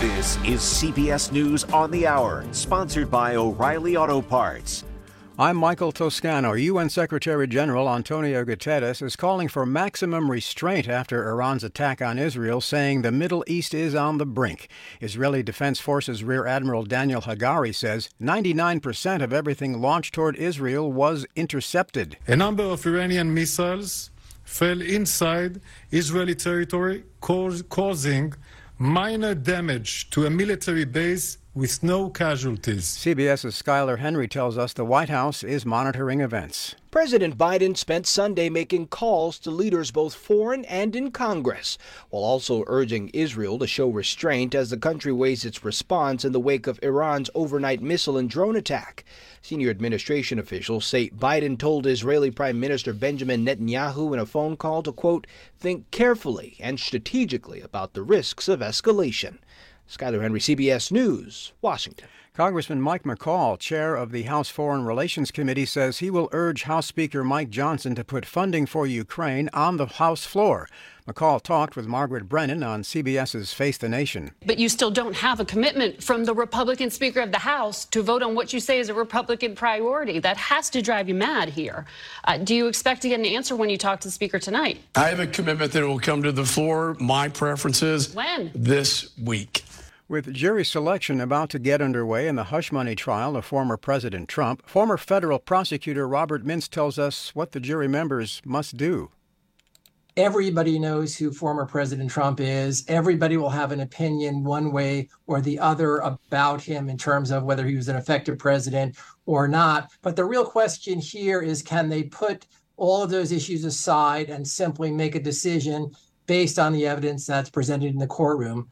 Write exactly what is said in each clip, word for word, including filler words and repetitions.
This is C B S News on the Hour, sponsored by O'Reilly Auto Parts. I'm Michael Toscano. U N Secretary General Antonio Guterres is calling for maximum restraint after Iran's attack on Israel, saying the Middle East is on the brink. Israeli Defense Forces Rear Admiral Daniel Hagari says ninety-nine percent of everything launched toward Israel was intercepted. A number of Iranian missiles fell inside Israeli territory, cause, causing minor damage to a military base with no casualties. CBS's Skylar Henry tells us the White House is monitoring events. President Biden spent Sunday making calls to leaders both foreign and in Congress, while also urging Israel to show restraint as the country weighs its response in the wake of Iran's overnight missile and drone attack. Senior administration officials say Biden told Israeli Prime Minister Benjamin Netanyahu in a phone call to, quote, think carefully and strategically about the risks of escalation. Skylar Henry, C B S News, Washington. Congressman Mike McCall, chair of the House Foreign Relations Committee, says he will urge House Speaker Mike Johnson to put funding for Ukraine on the House floor. McCall talked with Margaret Brennan on CBS's Face the Nation. But you still don't have a commitment from the Republican Speaker of the House to vote on what you say is a Republican priority. That has to drive you mad here. Uh, do you expect to get an answer when you talk to the Speaker tonight? I have a commitment that it will come to the floor. My preference is when? This week. With jury selection about to get underway in the hush money trial of former President Trump, former federal prosecutor Robert Mintz tells us what the jury members must do. Everybody knows who former President Trump is. Everybody will have an opinion one way or the other about him in terms of whether he was an effective president or not. But the real question here is, can they put all of those issues aside and simply make a decision based on the evidence that's presented in the courtroom?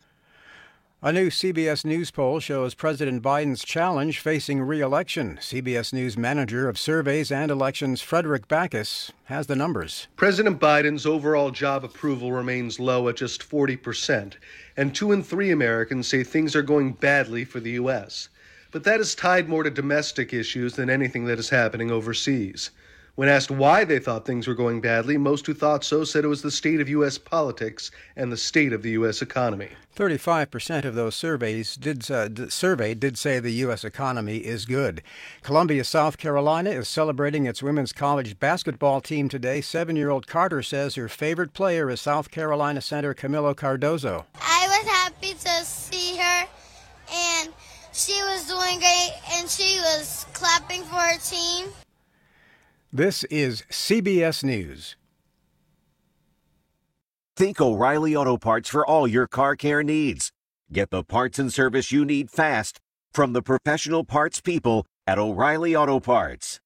A new C B S News poll shows President Biden's challenge facing re-election. C B S News manager of surveys and elections, Frederick Backus, has the numbers. President Biden's overall job approval remains low at just forty percent, and two in three Americans say things are going badly for the U S. But that is tied more to domestic issues than anything that is happening overseas. When asked why they thought things were going badly, most who thought so said it was the state of U S politics and the state of the U S economy. thirty-five percent of those surveys did, uh, d- surveyed did say the U S economy is good. Columbia, South Carolina is celebrating its women's college basketball team today. Seven-year-old Carter says her favorite player is South Carolina center Camilo Cardozo. I was happy to see her, and she was doing great, and she was clapping for her team. This is C B S News. Think O'Reilly Auto Parts for all your car care needs. Get the parts and service you need fast from the professional parts people at O'Reilly Auto Parts.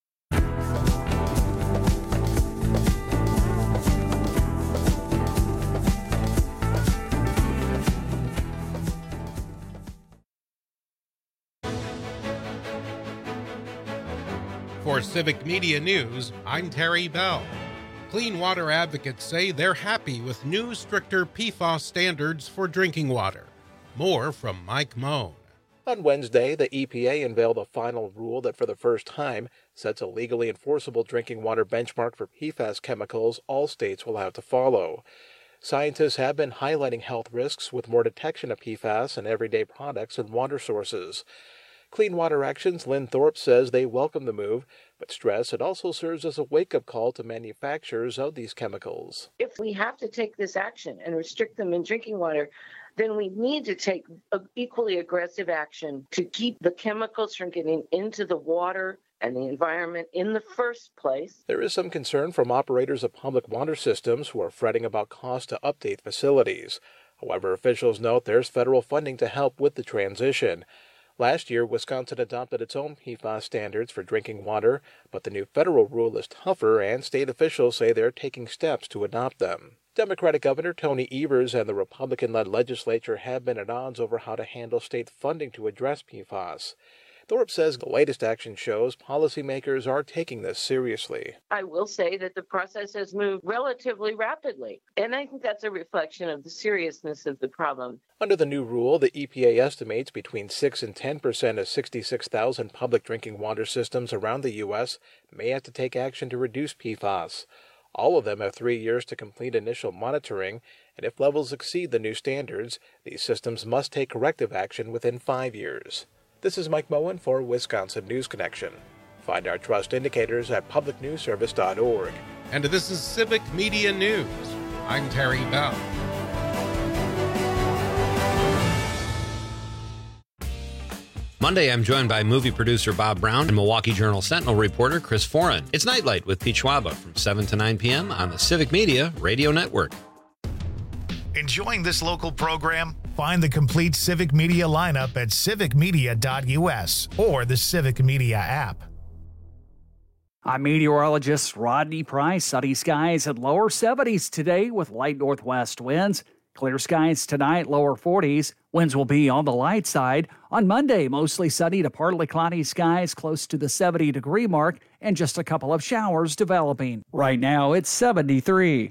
For Civic Media News, I'm Terry Bell. Clean water advocates say they're happy with new, stricter P FAS standards for drinking water. More from Mike Moan. On Wednesday, the E P A unveiled a final rule that for the first time sets a legally enforceable drinking water benchmark for P FAS chemicals all states will have to follow. Scientists have been highlighting health risks with more detection of P FAS in everyday products and water sources. Clean Water Action's Lynn Thorpe says they welcome the move, but stress it also serves as a wake-up call to manufacturers of these chemicals. If we have to take this action and restrict them in drinking water, then we need to take equally aggressive action to keep the chemicals from getting into the water and the environment in the first place. There is some concern from operators of public water systems who are fretting about costs to update facilities. However, officials note there's federal funding to help with the transition. Last year, Wisconsin adopted its own P FAS standards for drinking water, but the new federal rule is tougher, and state officials say they're taking steps to adopt them. Democratic Governor Tony Evers and the Republican-led legislature have been at odds over how to handle state funding to address P FAS. Thorpe says the latest action shows policymakers are taking this seriously. I will say that the process has moved relatively rapidly, and I think that's a reflection of the seriousness of the problem. Under the new rule, the E P A estimates between six and ten percent of sixty-six thousand public drinking water systems around the U S may have to take action to reduce P FAS. All of them have three years to complete initial monitoring, and if levels exceed the new standards, these systems must take corrective action within five years. This is Mike Moen for Wisconsin News Connection. Find our trust indicators at public news service dot org. And this is Civic Media News. I'm Terry Bell. Monday, I'm joined by movie producer Bob Brown and Milwaukee Journal Sentinel reporter Chris Foran. It's Nightlight with Pete Schwaba from seven to nine p.m. on the Civic Media Radio Network. Enjoying this local program? Find the complete Civic Media lineup at civic media dot u s or the Civic Media app. I'm meteorologist Rodney Price. Sunny skies at lower seventies today with light northwest winds. Clear skies tonight, lower forties. Winds will be on the light side. On Monday, mostly sunny to partly cloudy skies close to the seventy degree mark and just a couple of showers developing. Right now, it's seventy-three.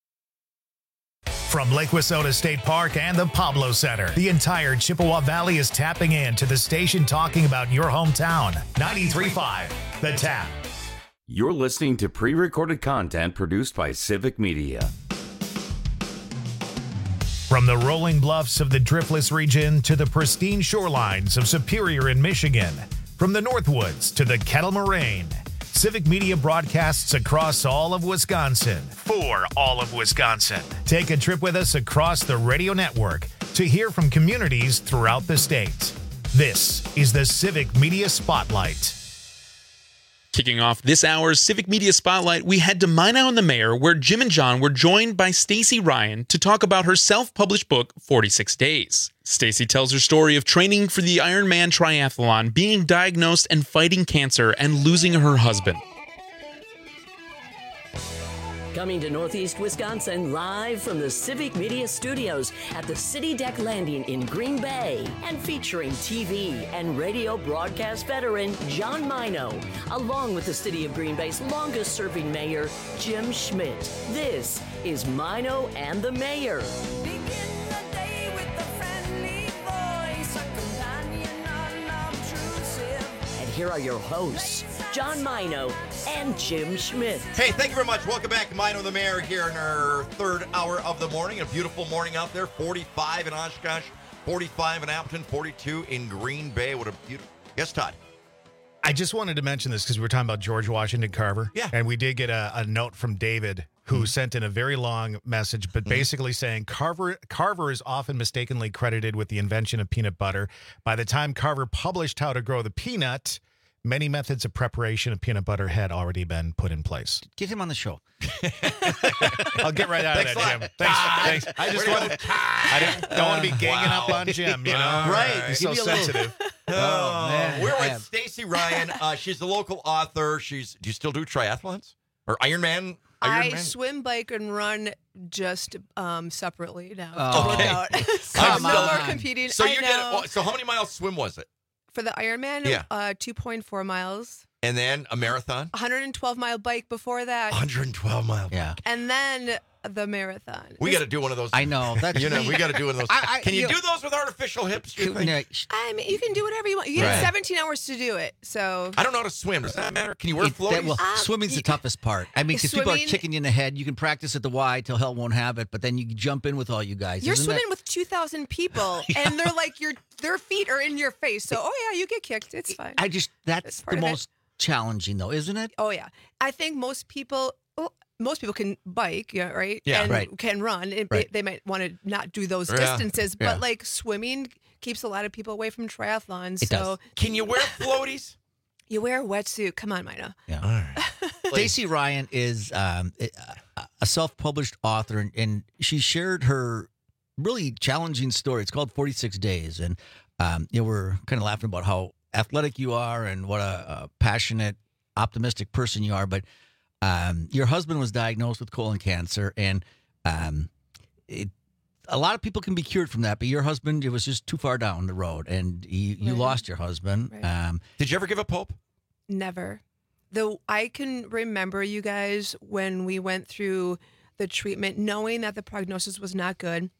From Lake Wissota State Park and the Pablo Center, the entire Chippewa Valley is tapping in to the station talking about your hometown. ninety-three point five, The Tap. You're listening to pre-recorded content produced by Civic Media. From the rolling bluffs of the Driftless region to the pristine shorelines of Superior in Michigan, from the Northwoods to the Kettle Moraine, Civic Media broadcasts across all of Wisconsin for all of Wisconsin. Take a trip with us across the radio network to hear from communities throughout the state. This is the Civic Media Spotlight. Kicking off this hour's Civic Media Spotlight, we head to Minot and the Mayor, where Jim and John were joined by Stacy Ryan to talk about her self-published book, forty-six days. Stacy tells her story of training for the Ironman Triathlon, being diagnosed and fighting cancer, and losing her husband. Coming to Northeast Wisconsin, live from the Civic Media Studios at the City Deck Landing in Green Bay, and featuring T V and radio broadcast veteran John Minot, along with the City of Green Bay's longest-serving mayor, Jim Schmidt. This is Minot and the Mayor. And here are your hosts, John Minot and Jim Schmidt. Hey, thank you very much. Welcome back to Minot and the Mayor here in our third hour of the morning. A beautiful morning out there. forty-five in Oshkosh, forty-five in Appleton, forty-two in Green Bay. What a beautiful... Yes, Todd. I just wanted to mention this because we were talking about George Washington Carver. Yeah. And we did get a, a note from David who mm-hmm. sent in a very long message, but mm-hmm. basically saying Carver Carver is often mistakenly credited with the invention of peanut butter. By the time Carver published How to Grow the Peanut, many methods of preparation of peanut butter had already been put in place. Get him on the show. I'll get right out of that, Jim. Thanks. Thanks. I just wanted, I didn't, don't want to be ganging wow. up on Jim, you know? Right. He's so sensitive. Oh, man. We're with Stacy Ryan. Uh, she's the local author. She's. Do you still do triathlons? Or Ironman? I Ironman? swim, bike, and run just um, separately now. Oh. Okay. Out. so I'm no more competing. So, I you know. did, so how many miles swim was it? For the Ironman, yeah. uh, two point four miles. And then a marathon? one hundred twelve mile bike before that. one hundred twelve mile bike. Yeah. And then the marathon. We got to do one of those. I know. That's you know, we got to do one of those. I, I, can you, you do those with artificial hips? You think? I mean, you can do whatever you want. You get right. seventeen hours to do it. So I don't know how to swim. Does that matter? Can you wear it, floaties? That, well, uh, swimming's the toughest part. I mean, because people are kicking you in the head. You can practice at the Y till hell won't have it, but then you jump in with all you guys. You're Isn't swimming that... with two thousand people, yeah. and they're like your their feet are in your face. So, oh yeah, you get kicked. It's fine. I just that's, that's the most challenging, though, isn't it? Oh yeah, I think most people. Well, most people can bike, yeah, right? Yeah, and right. can run. It, right. they, they might want to not do those yeah. distances, but yeah. like swimming keeps a lot of people away from triathlons. It so does. Can you wear floaties? You wear a wetsuit. Come on, Mina. Yeah. All right. Stacy Ryan is um, a self-published author, and, and she shared her really challenging story. It's called forty-six days, and um, you know, we're kind of laughing about how athletic you are and what a, a passionate, optimistic person you are, but Um, your husband was diagnosed with colon cancer, and um, it, a lot of people can be cured from that. But your husband, it was just too far down the road, and you, you right. lost your husband. Right. Um, Did you ever give up hope? Never. Though I can remember you guys when we went through the treatment, knowing that the prognosis was not good.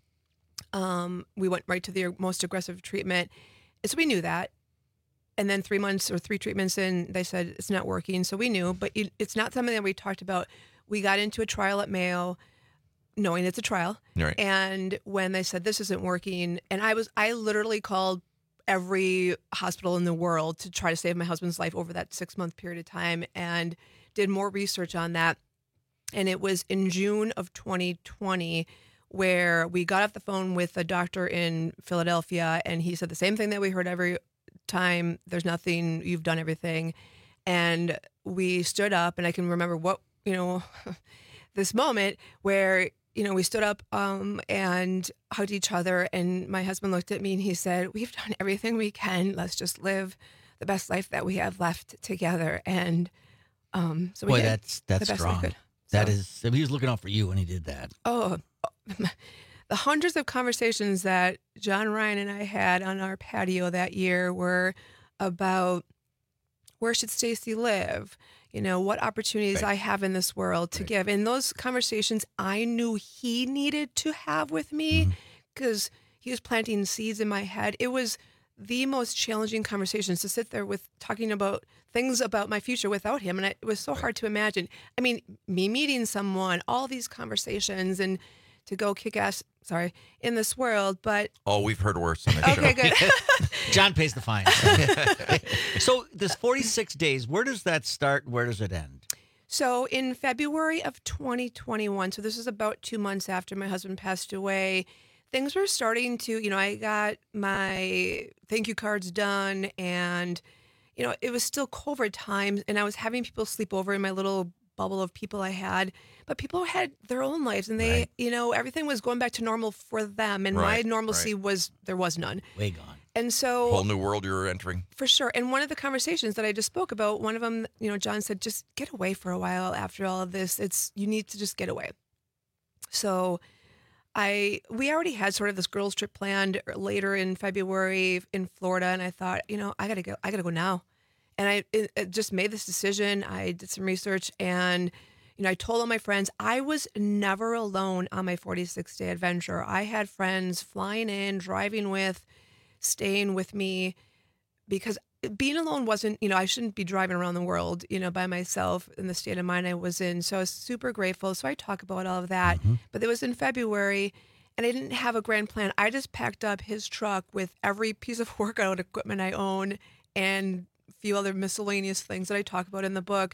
Um, we went right to the most aggressive treatment, so we knew that. And then three months or three treatments in, they said it's not working. So we knew, but it, it's not something that we talked about. We got into a trial at Mayo. knowing it's a trial. Right. And when they said this isn't working, and I was, I literally called every hospital in the world to try to save my husband's life over that six month period of time, and did more research on that. And it was in June of twenty twenty where we got off the phone with a doctor in Philadelphia, and he said the same thing that we heard every time. There's nothing, you've done everything. And we stood up, and I can remember what, you know, this moment where, you know, we stood up um, and hugged each other, and my husband looked at me and he said, we've done everything we can. Let's just live the best life that we have left together. And um, so we Boy, did that's that's the best strong. we could. That So- is, I mean, he was looking out for you when he did that. Oh, the hundreds of conversations that John Ryan and I had on our patio that year were about where should Stacy live? You know, what opportunities Right. I have in this world to give. And those conversations I knew he needed to have with me because he was planting seeds in my head. It was the most challenging conversations to sit there with talking about things about my future without him. And it was so hard to imagine. I mean, me meeting someone, all these conversations, and to go kick ass, sorry, in this world. But Oh, we've heard worse on this okay, show. good. John pays the fine. So this forty-six days, where does that start? Where does it end? So in February of twenty twenty-one, so this is about two months after my husband passed away, things were starting to, you know, I got my thank you cards done, and, you know, it was still COVID times, and I was having people sleep over in my little bubble of people I had, but people had their own lives, and they, Right. you know, everything was going back to normal for them, and Right, my normalcy right. was, there was none. Way gone. And so Whole new world you're entering. for sure. And one of the conversations that I just spoke about, one of them, you know, John said, just get away for a while after all of this. It's, you need to just get away. So I, we already had sort of this girls trip planned later in February in Florida. And I thought, you know, I got to go, I got to go now. And I it, it just made this decision. I did some research, and, you know, I told all my friends I was never alone on my forty-six day adventure. I had friends flying in, driving with, staying with me, because being alone wasn't, you know, I shouldn't be driving around the world, you know, by myself in the state of mind I was in. So I was super grateful. So I talk about all of that. But it was in February, and I didn't have a grand plan. I just packed up his truck with every piece of workout equipment I own and a few other miscellaneous things that I talk about in the book,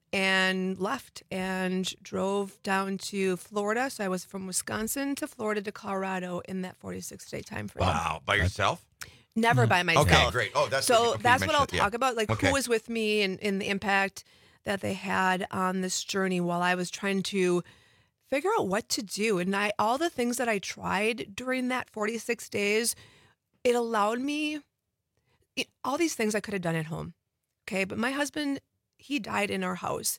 and left and drove down to Florida. So I was from Wisconsin to Florida to Colorado in that forty-six day time frame. Wow. By yourself? Never by myself. Okay, great. Oh, that's so okay, you that's what I'll mentioned it, yeah. talk about, like Okay. who was with me, and, and the impact that they had on this journey while I was trying to figure out what to do. And I, all the things that I tried during that forty-six days, it allowed me, it, all these things I could have done at home. Okay. But my husband, he died in our house,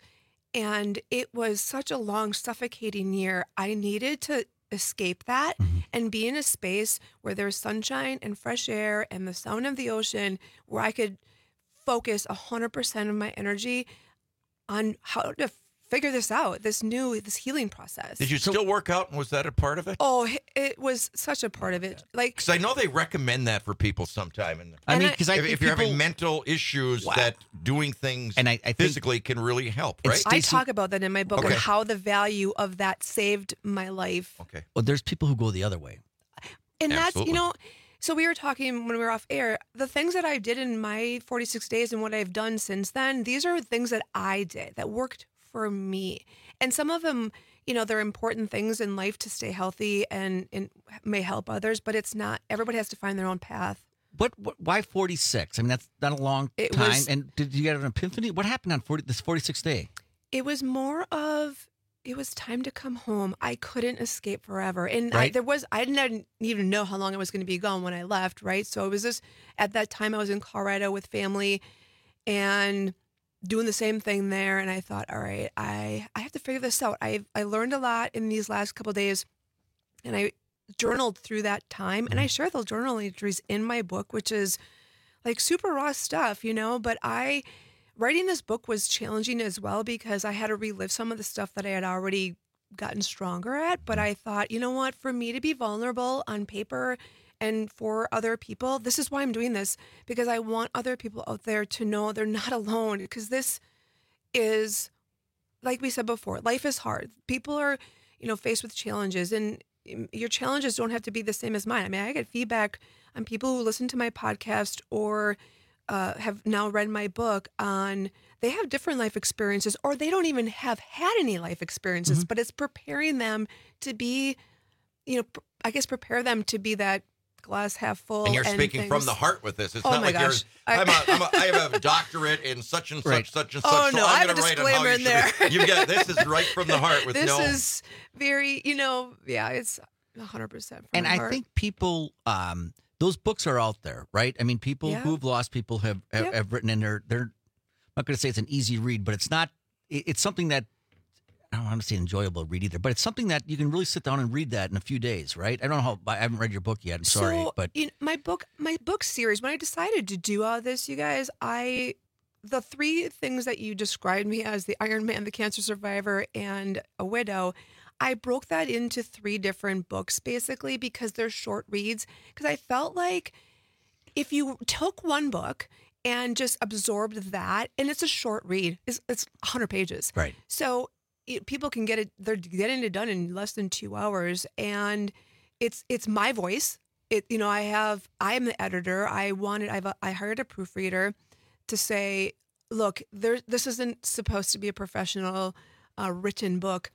and it was such a long, suffocating year. I needed to escape that and be in a space where there's sunshine and fresh air and the sound of the ocean, where I could focus one hundred percent of my energy on how to figure this out, this new, this healing process. Did you still work out, and was that a part of it? Oh, it was such a part of it. Like, Because I know they recommend that for people sometime. And I mean, 'cause I if, think if you're having people- mental issues, Wow. that doing things And I- I think- physically can really help, right? I talk about that in my book, Okay. and how the value of that saved my life. Okay. Well, there's people who go the other way. And that's, Absolutely. you know, so we were talking when we were off air, the things that I did in my forty-six days and what I've done since then, these are things that I did that worked for me. And some of them, you know, they're important things in life to stay healthy and, and may help others, but it's not, everybody has to find their own path. What, what why forty-six? I mean, that's not a long It time. was- and did you get an epiphany? What happened on forty, this forty-six day? It was more of, it was time to come home. I couldn't escape forever. And I, Right. there was, I didn't even know how long I was going to be gone when I left, right? So it was just, at that time I was in Colorado with family and doing the same thing there. And I thought, all right, I, I have to figure this out. I I learned a lot in these last couple of days, and I journaled through that time. And I share those journal entries in my book, which is like super raw stuff, you know, but I, writing this book was challenging as well, because I had to relive some of the stuff that I had already gotten stronger at. But I thought, you know what, for me to be vulnerable on paper and for other people, this is why I'm doing this, because I want other people out there to know they're not alone, because this is, like we said before, life is hard. People are, you know, faced with challenges, and your challenges don't have to be the same as mine. I mean, I get feedback on people who listen to my podcast or uh, have now read my book on they have different life experiences, or they don't even have had any life experiences, mm-hmm. but it's preparing them to be, you know, pr- I guess prepare them to be that glass half full. And you're and speaking things. from the heart with this. It's oh not my like gosh. you're, I, I'm a, I'm a, I have a doctorate in such and such, right. such and oh, such. No, so I'm I have a gonna write on how disclaimer you in there. should be. You get this is right from the heart with this no. This is very, you know, yeah, it's one hundred percent from And my I heart. think people, um, those books are out there, right? I mean, people Yeah. who've lost people have have, Yep. have written in there. They're, I'm not going to say it's an easy read, but it's not. it- It's something that I don't want to say enjoyable read either, but it's something that you can really sit down and read that in a few days, right? I don't know how. I haven't read your book yet. I'm sorry, so, but you know, my book, my book series. When I decided to do all this, you guys, I the three things that you described me as, the Iron Man, the cancer survivor, and a widow, I broke that into three different books basically because they're short reads. Because I felt like if you took one book and just absorbed that, and it's a short read, it's it's one hundred pages, right? So it, people can get it, they're getting it done in less than two hours, and it's it's my voice. It you know I have I am the editor. I wanted I've I hired a proofreader to say, look, there this isn't supposed to be a professional uh, written book.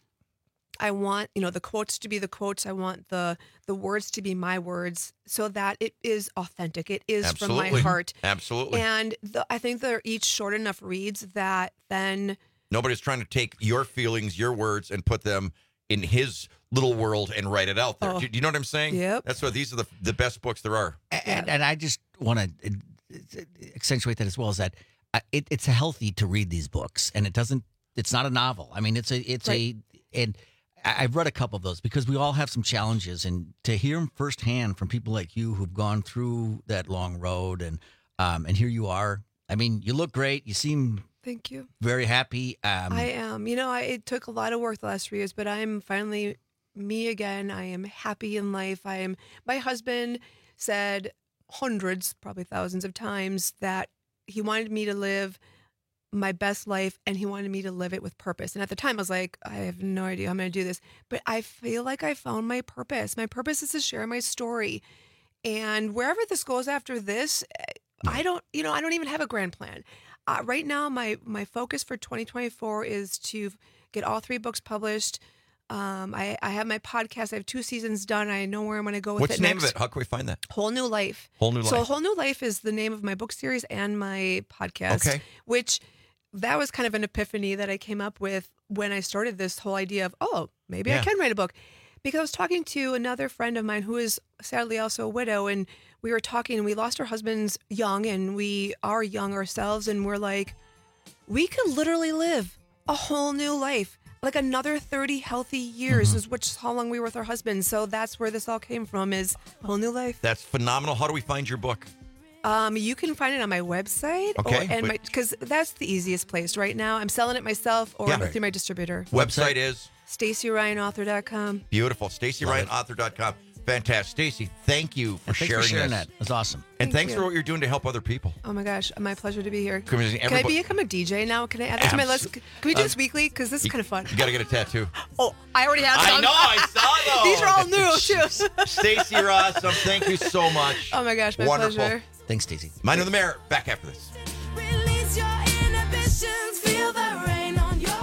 I want, you know, the quotes to be the quotes. I want the the words to be my words so that it is authentic. It is Absolutely. from my heart. Absolutely. And the, I think they're each short enough reads that then Nobody's trying to take your feelings, your words, and put them in his little world and write it out there. Oh. Do, do you know what I'm saying? Yep. That's why these are the the best books there are. And, and I just want to accentuate that as well, is that uh, it, it's healthy to read these books, and it doesn't. It's not a novel. I mean, it's a it's Right. a and I- I've read a couple of those because we all have some challenges, and to hear them firsthand from people like you who've gone through that long road, and um, and here you are. I mean, you look great. You seem Thank you. very happy. Um, I am. You know, I, it took a lot of work the last three years, but I'm finally me again. I am happy in life. I am. My husband said hundreds, probably thousands of times that he wanted me to live my best life and he wanted me to live it with purpose. And at the time I was like, I have no idea how I'm going to do this, but I feel like I found my purpose. My purpose is to share my story. And wherever this goes after this, I don't, you know, I don't even have a grand plan. Uh, right now, my my focus for twenty twenty-four is to get all three books published. Um, I, I have my podcast. I have two seasons done. I know where I'm going to go with What's it the name next. of it? How can we find that? Whole New Life. Whole New So Life. Whole New Life is the name of my book series and my podcast. Okay. Which that was kind of an epiphany that I came up with when I started this whole idea of, oh, maybe I Yeah. can write a book. Because I was talking to another friend of mine who is sadly also a widow, and we were talking, and we lost our husbands young, and we are young ourselves, and we're like, we could literally live a whole new life, like another thirty healthy years, Mm-hmm. is which is how long we were with our husbands. So that's where this all came from, is whole new life. That's phenomenal. How do we find your book? Um, you can find it on my website, Okay, or, and but- my because that's the easiest place right now. I'm selling it myself or Yeah. through my distributor. Website is Stacy Ryan Author dot com. beautiful. Stacy Ryan Author dot com. Fantastic. Stacy, thank you for and thanks sharing, for sharing this. that. That's awesome. And Thank thanks you. for what you're doing to help other people. Oh my gosh, my pleasure to be here. Come on, Can I everybody- become a D J now? Can I add that to my Abs- list? Can we do Uh, this weekly? Because this is kind of fun. You got to get a tattoo. Oh, I already have I some. know, I saw those. These are all new too. Stacy Rossum, thank you so much. Oh my gosh, my Wonderful. pleasure. Thanks, Stacy. Mind on the Mayor, back after this. Release your inhibitions, feel the rain on your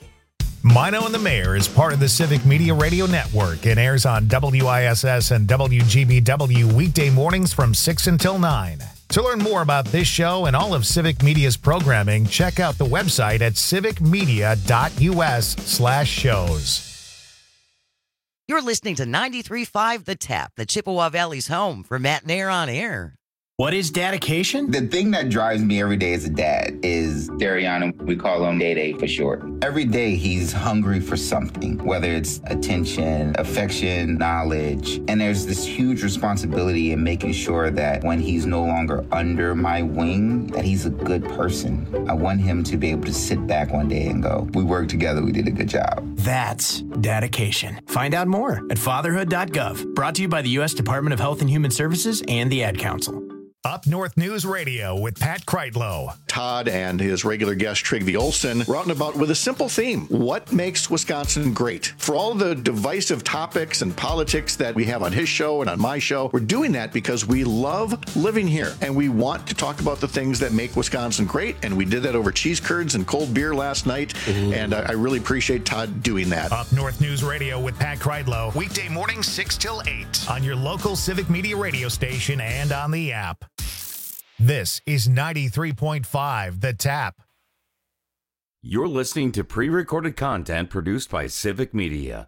Mino and the Mayor is part of the Civic Media Radio Network and airs on W I S S and W G B W weekday mornings from six until nine. To learn more about this show and all of Civic Media's programming, check out the website at civicmedia.us slash shows. You're listening to ninety-three point five The Tap, the Chippewa Valley's home for Matt and Air on Air. What is dedication? The thing that drives me every day as a dad is Dariana. We call him Day Day for short. Every day he's hungry for something, whether it's attention, affection, knowledge. And there's this huge responsibility in making sure that when he's no longer under my wing, that he's a good person. I want him to be able to sit back one day and go, we worked together, we did a good job. That's dedication. Find out more at fatherhood dot gov. Brought to you by the U S Department of Health and Human Services and the Ad Council. Up North News Radio with Pat Kreitlow. Todd and his regular guest, Trygve Olsen, were out and about with a simple theme. What makes Wisconsin great? For all the divisive topics and politics that we have on his show and on my show, we're doing that because we love living here and we want to talk about the things that make Wisconsin great. And we did that over cheese curds and cold beer last night. Ooh. And I, I really appreciate Todd doing that. Up North News Radio with Pat Kreitlow. Weekday mornings six till eight on your local Civic Media radio station and on the app. This is ninety-three point five The Tap. You're listening to pre-recorded content produced by Civic Media.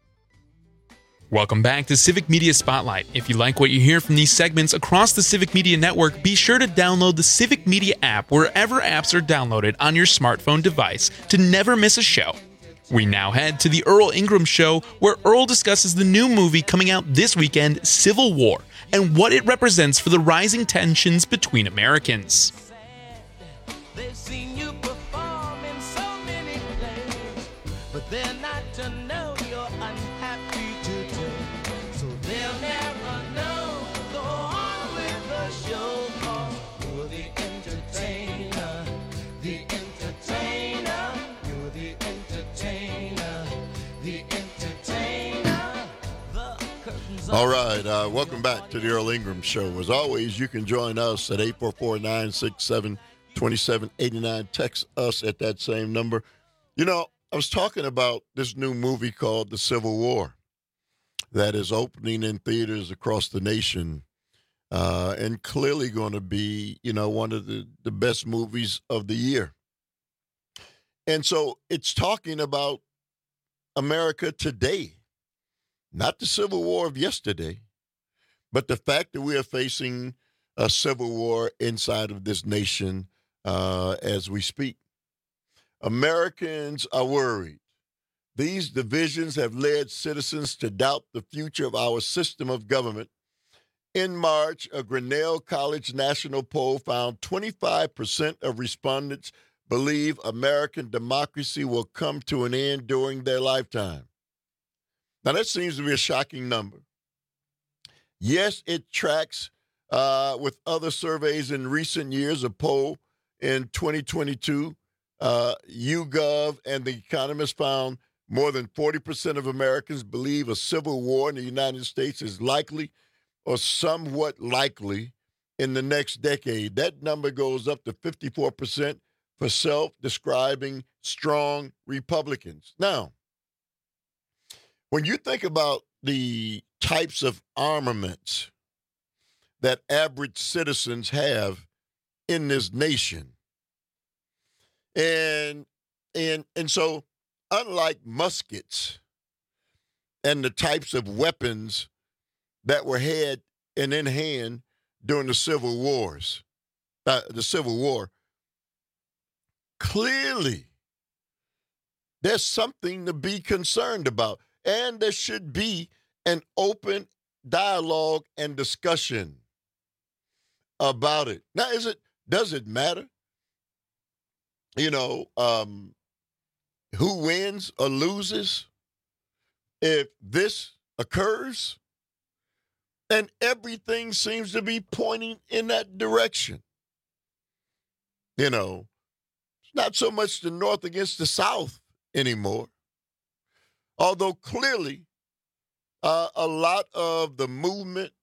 Welcome back to Civic Media Spotlight. If you like what you hear from these segments across the Civic Media Network, be sure to download the Civic Media app wherever apps are downloaded on your smartphone device to never miss a show. We now head to the Earl Ingram Show, where Earl discusses the new movie coming out this weekend, Civil War, and what it represents for the rising tensions between Americans. They've seen you perform in so many plays, but they're not to know you're unhappy today. So they'll never know. Go on with the show, 'cause you're the entertainer, the entertainer, you're the entertainer, the entertainer. The curtains All right, uh, welcome back to the Earl Ingram Show. As always, you can join us at eight four four, nine six seven, two seven eight nine. Text us at that same number. You know, I was talking about this new movie called The Civil War that is opening in theaters across the nation uh, and clearly going to be, you know, one of the, the best movies of the year. And so it's talking about America today. Not the Civil War of yesterday, but the fact that we are facing a civil war inside of this nation uh, as we speak. Americans are worried. These divisions have led citizens to doubt the future of our system of government. In March, a Grinnell College national poll found twenty-five percent of respondents believe American democracy will come to an end during their lifetime. Now, that seems to be a shocking number. Yes, it tracks uh, with other surveys in recent years. A poll in twenty twenty-two, uh, YouGov and The Economist found more than forty percent of Americans believe a civil war in the United States is likely or somewhat likely in the next decade. That number goes up to fifty-four percent for self-describing strong Republicans. Now, when you think about the types of armaments that average citizens have in this nation, and and and so unlike muskets and the types of weapons that were had and in hand during the Civil Wars, uh, the Civil War, clearly there's something to be concerned about. And there should be an open dialogue and discussion about it. Now, is it, does it matter, you know, um, who wins or loses if this occurs? And everything seems to be pointing in that direction. You know, it's not so much the North against the South anymore. Although clearly uh, a lot of the movement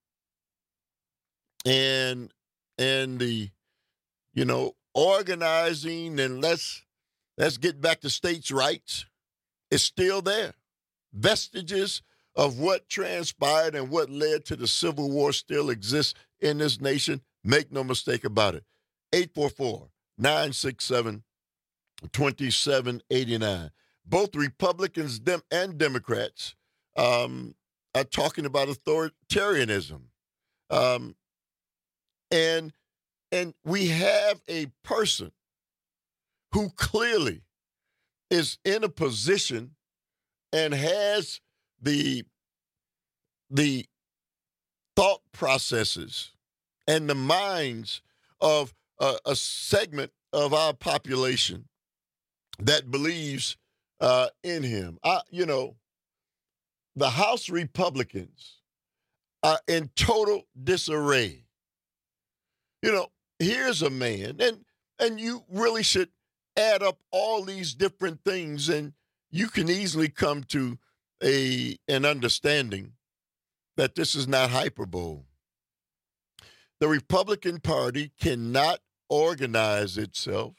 and and the, you know, organizing and let's let's get back to states' rights is still there. Vestiges of what transpired and what led to the Civil War still exists in this nation. Make no mistake about it. eight four four, nine six seven, two seven eight nine. Both Republicans dem- and Democrats um, are talking about authoritarianism. Um, and, and we have a person who clearly is in a position and has the, the thought processes and the minds of a, a segment of our population that believes Uh, in him. I, you know, the House Republicans are in total disarray. You know, here's a man, and and you really should add up all these different things, and you can easily come to a an understanding that this is not hyperbole. The Republican Party cannot organize itself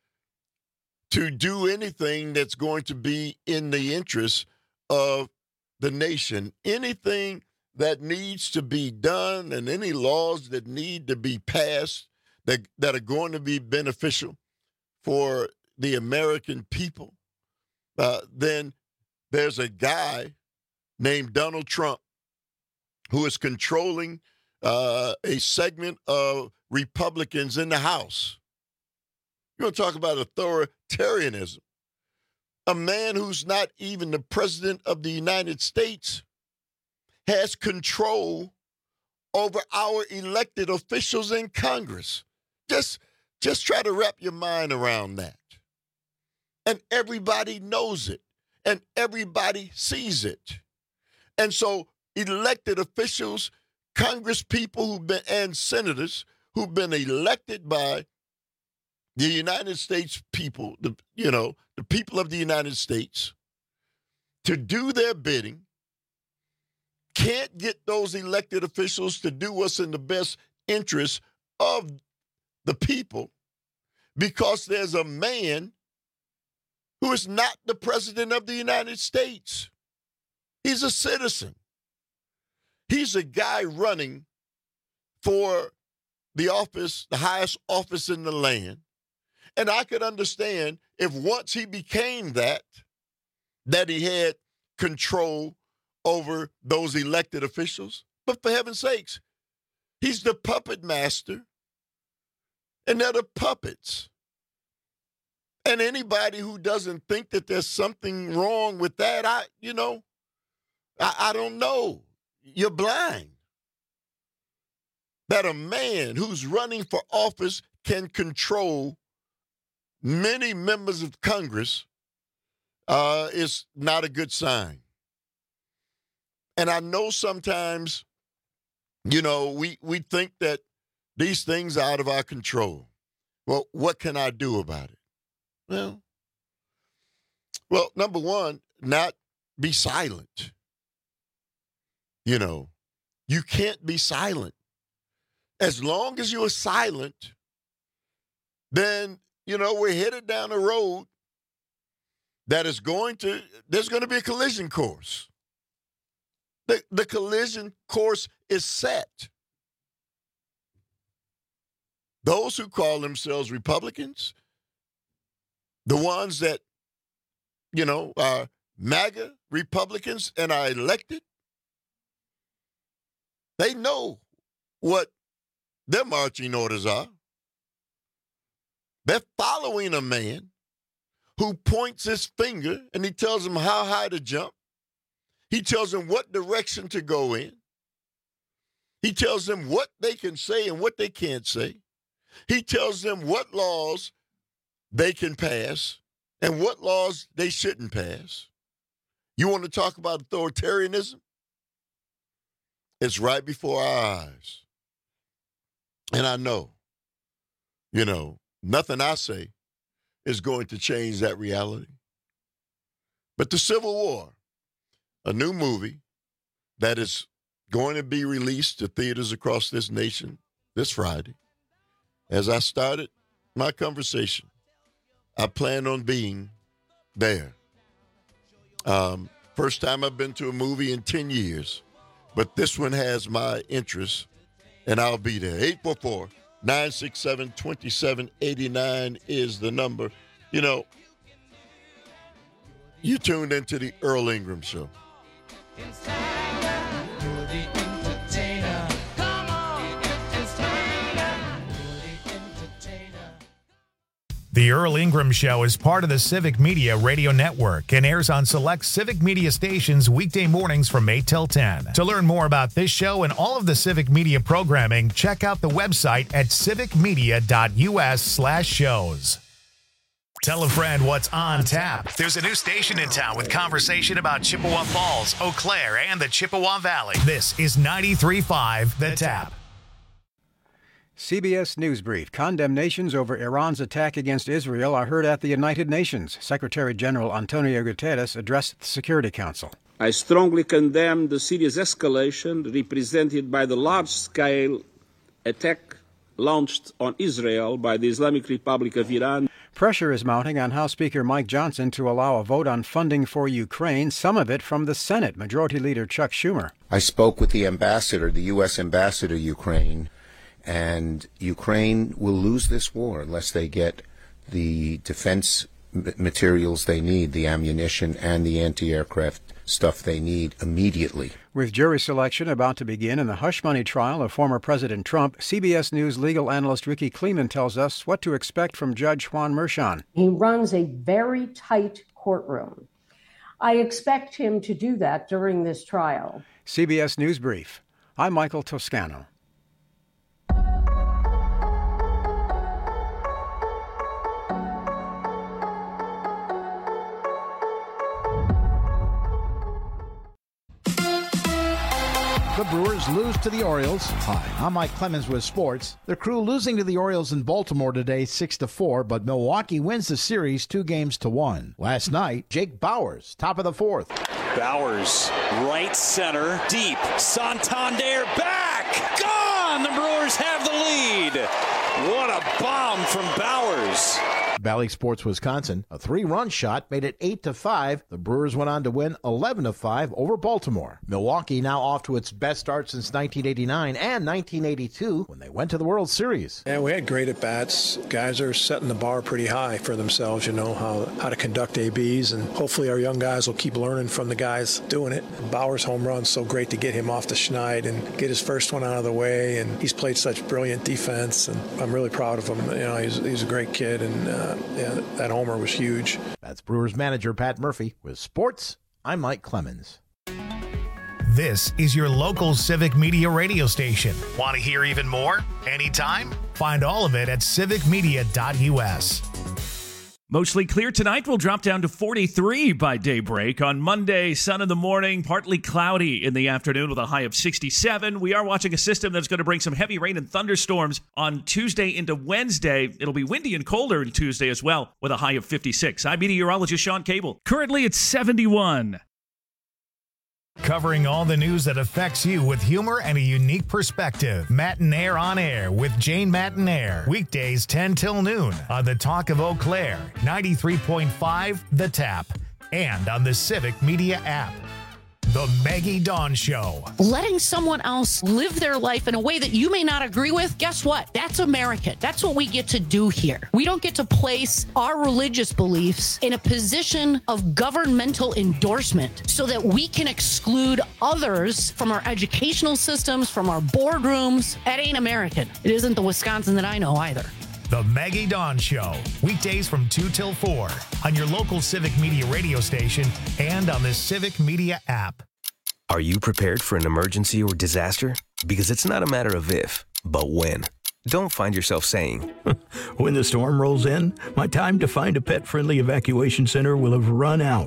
to do anything that's going to be in the interest of the nation. Anything that needs to be done and any laws that need to be passed that, that are going to be beneficial for the American people, uh, then there's a guy named Donald Trump who is controlling uh, a segment of Republicans in the House. You're going to talk about authoritarianism. A man who's not even the president of the United States has control over our elected officials in Congress. Just, just try to wrap your mind around that. And everybody knows it, and everybody sees it. And so elected officials, Congress people who've been, and senators who've been elected by the United States people, the, you know, the people of the United States, to do their bidding, can't get those elected officials to do what's in the best interest of the people because there's a man who is not the president of the United States. He's a citizen. He's a guy running for the office, the highest office in the land. And I could understand if once he became that, that he had control over those elected officials. But for heaven's sakes, he's the puppet master, and they're the puppets. And anybody who doesn't think that there's something wrong with that, I, you know, I, I don't know. You're blind. That a man who's running for office can control many members of Congress uh, is not a good sign. And I know sometimes, you know, we, we think that these things are out of our control. Well, what can I do about it? Well, well, number one, not be silent. You know, you can't be silent. As long as you are silent, then, you know, we're headed down a road that is going to, there's going to be a collision course. The, the collision course is set. Those who call themselves Republicans, the ones that, you know, are MAGA Republicans and are elected, they know what their marching orders are. They're following a man who points his finger and he tells them how high to jump. He tells them what direction to go in. He tells them what they can say and what they can't say. He tells them what laws they can pass and what laws they shouldn't pass. You want to talk about authoritarianism? It's right before our eyes. And I know, you know, nothing I say is going to change that reality. But the Civil War, a new movie that is going to be released to theaters across this nation this Friday. As I started my conversation, I plan on being there. Um, first time I've been to a movie in ten years, but this one has my interest, and I'll be there. eight four four, nine six seven, two seven eight nine is the number. You know, you tuned into the Earl Ingram Show. The Earl Ingram Show is part of the Civic Media Radio Network and airs on select Civic Media stations weekday mornings from eight till ten. To learn more about this show and all of the Civic Media programming, check out the website at civicmedia.us slash shows. Tell a friend what's on tap. There's a new station in town with conversation about Chippewa Falls, Eau Claire, and the Chippewa Valley. This is ninety-three point five The Tap. C B S News Brief. Condemnations over Iran's attack against Israel are heard at the United Nations. Secretary General Antonio Guterres addressed the Security Council. I strongly condemn the serious escalation represented by the large-scale attack launched on Israel by the Islamic Republic of Iran. Pressure is mounting on House Speaker Mike Johnson to allow a vote on funding for Ukraine, some of it from the Senate. Majority Leader Chuck Schumer. I spoke with the ambassador, the U S ambassador to Ukraine, and Ukraine will lose this war unless they get the defense materials they need, the ammunition and the anti-aircraft stuff they need immediately. With jury selection about to begin in the hush money trial of former President Trump, C B S News legal analyst Ricky Kleeman tells us what to expect from Judge Juan Merchan. He runs a very tight courtroom. I expect him to do that during this trial. C B S News Brief. I'm Michael Toscano. The Brewers lose to the Orioles. Hi, I'm Mike Clemens with sports. The Crew losing to the Orioles in Baltimore today six to four, but Milwaukee wins the series two games to one. Last night, Jake Bauers, top of the fourth. Bauers, right center, deep. Santander back! Gone! The Brewers have the lead. What a bomb from Bauers. Valley Sports Wisconsin, a three-run shot made it eight to five. The Brewers went on to win eleven to five over Baltimore. Milwaukee now off to its best start since nineteen eighty-nine and nineteen eighty-two when they went to the World Series. Yeah, we had great at-bats. Guys are setting the bar pretty high for themselves, you know, how, how to conduct A Bs, and hopefully our young guys will keep learning from the guys doing it. Bauer's home run, so great to get him off the schneid and get his first one out of the way, and he's played such brilliant defense, and I'm really proud of him. You know, he's, he's a great kid, and uh, yeah, that homer was huge. That's Brewers manager Pat Murphy. With sports, I'm Mike Clemens. This is your local Civic Media radio station. Want to hear even more? Anytime? Find all of it at civic media dot u s. Mostly clear tonight. We'll drop down to forty-three by daybreak. On Monday, sun in the morning, partly cloudy in the afternoon with a high of sixty-seven. We are watching a system that's going to bring some heavy rain and thunderstorms on Tuesday into Wednesday. It'll be windy and colder on Tuesday as well with a high of fifty-six. I'm meteorologist Sean Cable. Currently, it's seventy-one. Covering all the news that affects you with humor and a unique perspective. Matinaire on Air with Jane Matinaire. Weekdays ten till noon on the Talk of Eau Claire, ninety-three point five The Tap, and on the Civic Media app. The Maggie Dawn Show. Letting someone else live their life in a way that you may not agree with, guess what? That's American. That's what we get to do here. We don't get to place our religious beliefs in a position of governmental endorsement so that we can exclude others from our educational systems, from our boardrooms. That ain't American. It isn't the Wisconsin that I know either. The Maggie Dawn Show, weekdays from two till four on your local Civic Media radio station and on the Civic Media app. Are you prepared for an emergency or disaster? Because it's not a matter of if, but when. Don't find yourself saying, when the storm rolls in, my time to find a pet-friendly evacuation center will have run out.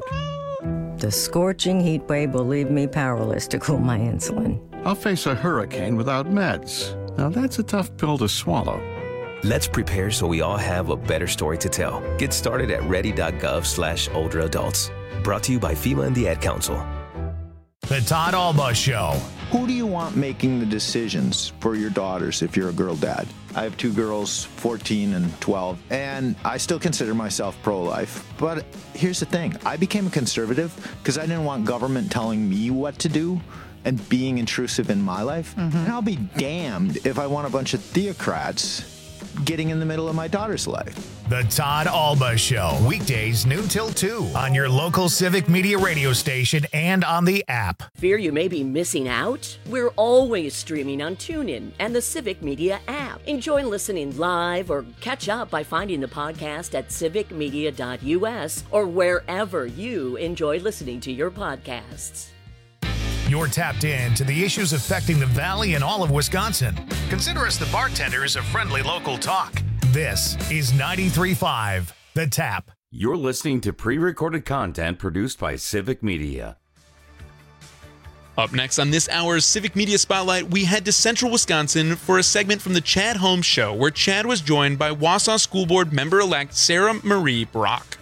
The scorching heat wave will leave me powerless to cool my insulin. I'll face a hurricane without meds. Now that's a tough pill to swallow. Let's prepare so we all have a better story to tell. Get started at ready.gov slash older adults. Brought to you by FEMA and the Ad Council. The Todd Alba Show. Who do you want making the decisions for your daughters if you're a girl dad? I have two girls, fourteen and twelve, and I still consider myself pro-life. But here's the thing. I became a conservative because I didn't want government telling me what to do and being intrusive in my life. Mm-hmm. And I'll be damned if I want a bunch of theocrats getting in the middle of my daughter's life. The Todd Alba Show, weekdays noon till two on your local Civic Media radio station and on the app. Fear you may be missing out? We're always streaming on TuneIn and the Civic Media app. Enjoy listening live or catch up by finding the podcast at civic media dot u s or wherever you enjoy listening to your podcasts. You're tapped in to the issues affecting the Valley and all of Wisconsin. Consider us the bartenders of friendly local talk. This is ninety-three point five The Tap. You're listening to pre-recorded content produced by Civic Media. Up next on this hour's Civic Media Spotlight, we head to Central Wisconsin for a segment from the Chad Holmes Show, where Chad was joined by Wausau School Board member-elect Sarah Marie Brock.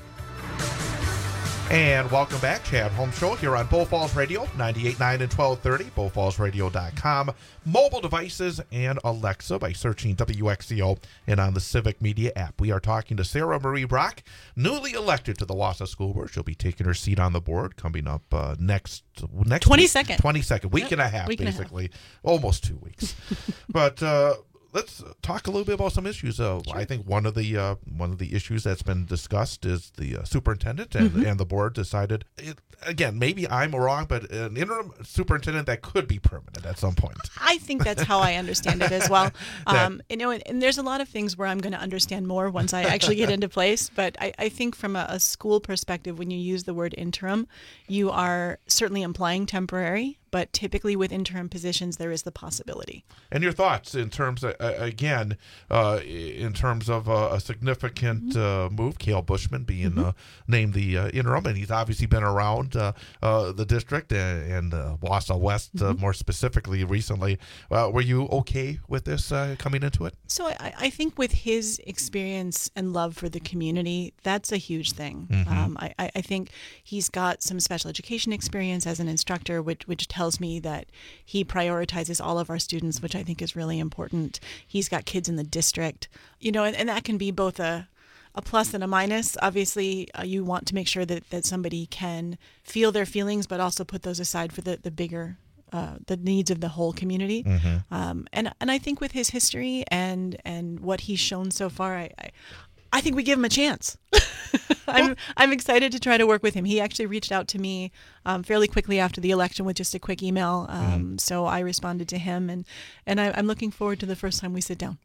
And welcome back, Chad Holmes Show here on Bull Falls Radio, ninety-eight point nine and twelve thirty, bull falls radio dot com, mobile devices, and Alexa by searching W X C O and on the Civic Media app. We are talking to Sarah Marie Brock, newly elected to the Wausau School Board. She'll be taking her seat on the board coming up uh, next next twenty-second. Week, twenty-second, week Yep. and a half, Week and a basically, almost two weeks. But uh, let's talk a little bit about some issues. Uh, sure. I think one of the uh, one of the issues that's been discussed is the uh, superintendent, and, mm-hmm. and the board decided, it, again, maybe I'm wrong, but an interim superintendent that could be permanent at some point. I think that's how I understand it as well. Um, you know, and, and there's a lot of things where I'm going to understand more once I actually get into place. But I, I think from a, a school perspective, when you use the word interim, you are certainly implying temporary. But typically with interim positions, there is the possibility. And your thoughts in terms of, uh, again, uh, in terms of uh, a significant mm-hmm. uh, move, Cale Bushman being mm-hmm. uh, named the uh, interim, and he's obviously been around uh, uh, the district and, and uh, Wausau West mm-hmm. uh, more specifically recently. Uh, were you okay with this uh, coming into it? So I, I think with his experience and love for the community, that's a huge thing. Mm-hmm. Um, I, I think he's got some special education experience as an instructor, which, which tells tells me that he prioritizes all of our students, which I think is really important. He's got kids in the district, you know, and, and that can be both a a plus and a minus. Obviously, uh, you want to make sure that, that somebody can feel their feelings, but also put those aside for the, the bigger uh, the needs of the whole community. Mm-hmm. Um, and and I think with his history and and what he's shown so far, I, I I think we give him a chance. I'm I'm excited to try to work with him. He actually reached out to me um, fairly quickly after the election with just a quick email. Um, mm-hmm. So I responded to him, and and I, I'm looking forward to the first time we sit down.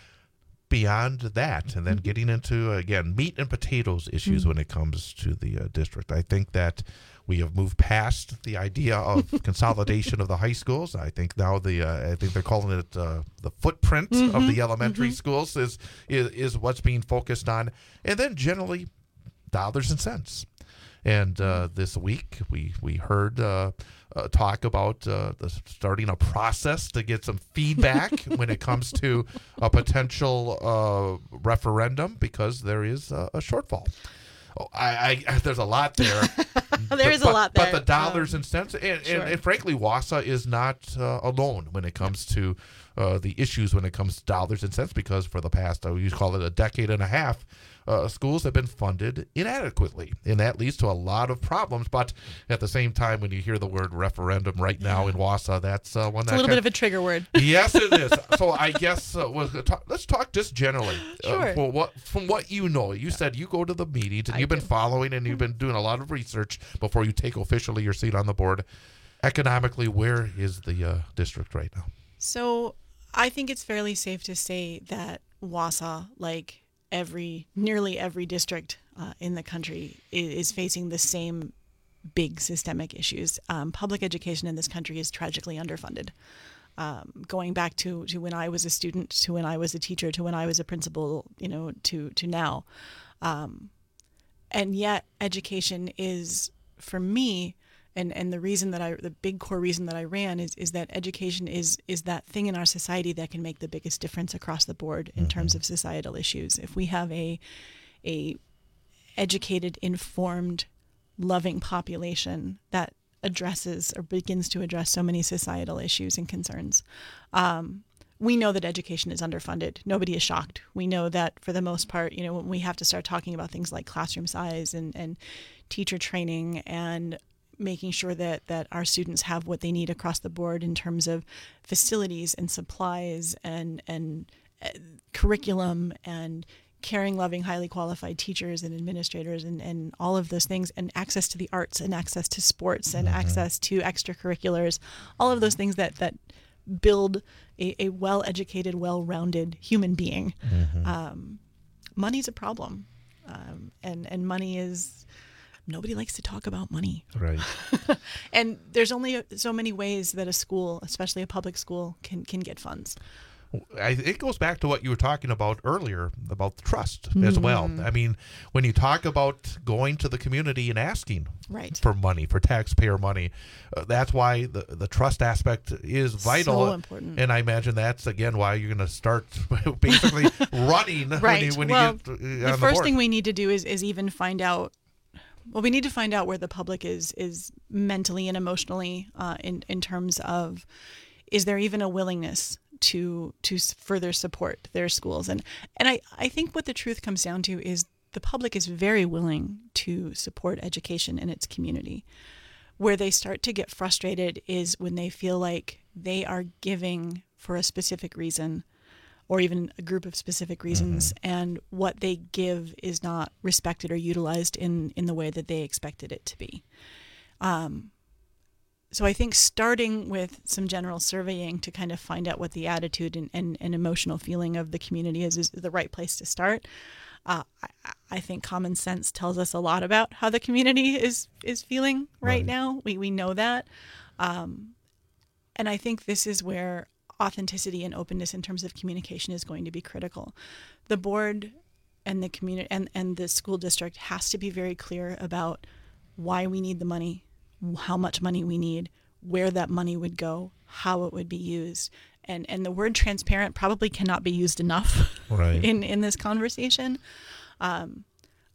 Beyond that, and then mm-hmm. getting into, again, meat and potatoes issues mm-hmm. when it comes to the uh, district. I think that we have moved past the idea of consolidation of the high schools. I think now the uh, I think they're calling it uh, the footprint mm-hmm. of the elementary mm-hmm. schools is, is is what's being focused on, and then generally dollars and cents. And uh, this week we we heard uh, uh, talk about uh, the, starting a process to get some feedback when it comes to a potential uh, referendum, because there is a, a shortfall. Oh, I, I, there's a lot there. there is but, a lot there. But the dollars um, and cents, and, sure. and, and frankly, Wausau is not uh, alone when it comes to uh, the issues when it comes to dollars and cents, because for the past, I would call it a decade and a half, uh, schools have been funded inadequately, and that leads to a lot of problems. But at the same time, when you hear the word referendum right now in Wausau, that's uh, one it's that a little bit of a trigger word. Yes, it is. So I guess uh, we'll talk, let's talk just generally. Sure. Uh, for what, from what you know, you yeah. said you go to the meetings and I you've been do. following and you've been doing a lot of research before you take officially your seat on the board. Economically, where is the uh, district right now? So I think it's fairly safe to say that Wausau, like every nearly every district uh, in the country, is, is facing the same big systemic issues. Um, public education in this country is tragically underfunded. Um, going back to, to when I was a student, to when I was a teacher, to when I was a principal, you know, to to now. Um, and yet education is, for me, and, and the reason that I, the big core reason that I ran is, is that education is, is that thing in our society that can make the biggest difference across the board in mm-hmm. terms of societal issues. If we have a, a educated, informed, loving population that addresses or begins to address so many societal issues and concerns. Um, we know that education is underfunded. Nobody is shocked. We know that for the most part, you know, when we have to start talking about things like classroom size and, and teacher training and making sure that, that our students have what they need across the board in terms of facilities and supplies and, and uh, curriculum and caring, loving, highly qualified teachers and administrators and, and all of those things, and access to the arts and access to sports and mm-hmm. access to extracurriculars, all of those things that, that build a, a well-educated, well-rounded human being. Mm-hmm. Um, money's a problem. Um, and, and money is, nobody likes to talk about money. Right. And there's only so many ways that a school, especially a public school, can, can get funds. I, it goes back to what you were talking about earlier about trust Mm-hmm. as well. I mean, when you talk about going to the community and asking right. for money, for taxpayer money, uh, that's why the, the trust aspect is vital. So important. And I imagine that's, again, why you're going to start basically running right. when you, when well, you get uh, on the the first board. thing we need to do is, is even find out Well, we need to find out where the public is is mentally and emotionally uh, in in terms of, is there even a willingness to to s- further support their schools? And and I, I think what the truth comes down to is the public is very willing to support education in its community. Where they start to get frustrated is when they feel like they are giving for a specific reason, or even a group of specific reasons, mm-hmm. and what they give is not respected or utilized in, in the way that they expected it to be. Um, so I think starting with some general surveying to kind of find out what the attitude and, and, and emotional feeling of the community is, is the right place to start. Uh, I, I think common sense tells us a lot about how the community is is feeling right, right. now. We we know that. Um, and I think this is where authenticity and openness in terms of communication is going to be critical. The board and the community and, and the school district has to be very clear about why we need the money, how much money we need, where that money would go, how it would be used. And and the word transparent probably cannot be used enough right. in, in this conversation. Um,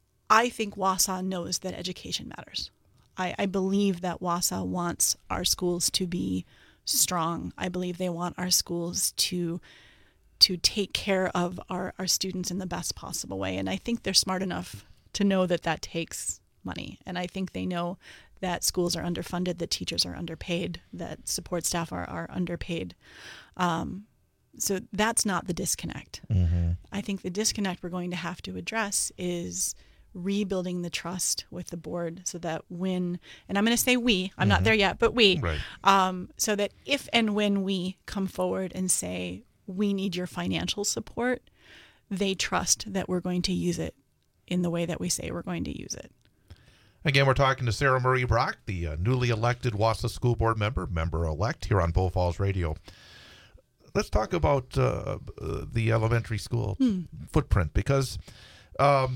I think Wausau knows that education matters. I, I believe that Wausau wants our schools to be strong. I believe they want our schools to to take care of our, our students in the best possible way. And I think they're smart enough to know that that takes money. And I think they know that schools are underfunded, that teachers are underpaid, that support staff are, are underpaid. Um, so that's not the disconnect. Mm-hmm. I think the disconnect we're going to have to address is rebuilding the trust with the board so that when, and I'm going to say we, I'm mm-hmm. not there yet, but we, right. um, so that if and when we come forward and say, we need your financial support, they trust that we're going to use it in the way that we say we're going to use it. Again, we're talking to Sarah Marie Brock, the uh, newly elected Wausau School Board member, member-elect here on Bow Falls Radio. Let's talk about uh, uh, the elementary school hmm. footprint, because um,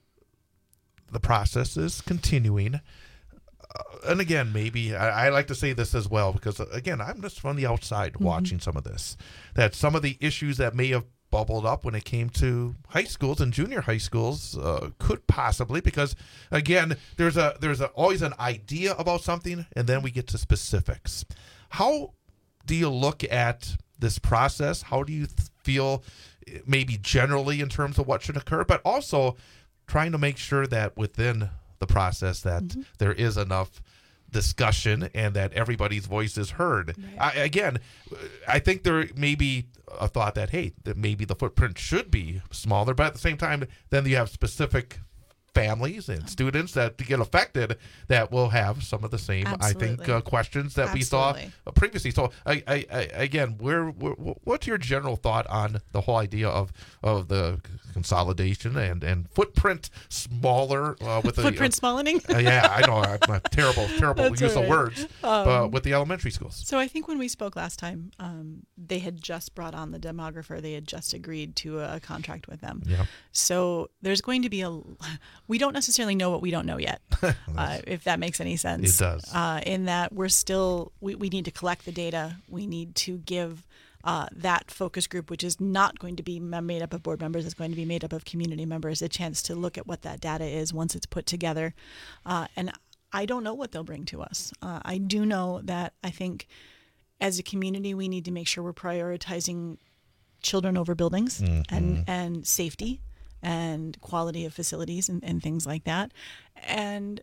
the process is continuing. Uh, and again, maybe I, I like to say this as well, because, uh, again, I'm just from the outside mm-hmm. watching some of this, that some of the issues that may have bubbled up when it came to high schools and junior high schools uh, could possibly, because again, there's a there's a, always an idea about something, and then we get to specifics. How do you look at this process? How do you th- feel maybe generally in terms of what should occur, but also trying to make sure that within the process that mm-hmm. there is enough discussion and that everybody's voice is heard. Right. I, again, I think there may be a thought that, hey, that maybe the footprint should be smaller, but at the same time, then you have specific families and students that get affected that will have some of the same, Absolutely. I think, uh, questions that Absolutely. we saw previously. So, I, I, I, again, where, where, what's your general thought on the whole idea of of the consolidation and, and footprint smaller uh, with footprint the, smalling? uh, yeah, I know, I'm a terrible, terrible That's use right. of words, um, but with the elementary schools. So I think when we spoke last time, um, they had just brought on the demographer. They had just agreed to a contract with them. Yeah. So there's going to be a. We don't necessarily know what we don't know yet, uh, if that makes any sense. It does. Uh, in that we're still, we, we need to collect the data. We need to give uh, that focus group, which is not going to be made up of board members, it's going to be made up of community members, a chance to look at what that data is once it's put together. Uh, and I don't know what they'll bring to us. Uh, I do know that I think as a community, we need to make sure we're prioritizing children over buildings mm-hmm. and, and safety and quality of facilities and, and things like that. And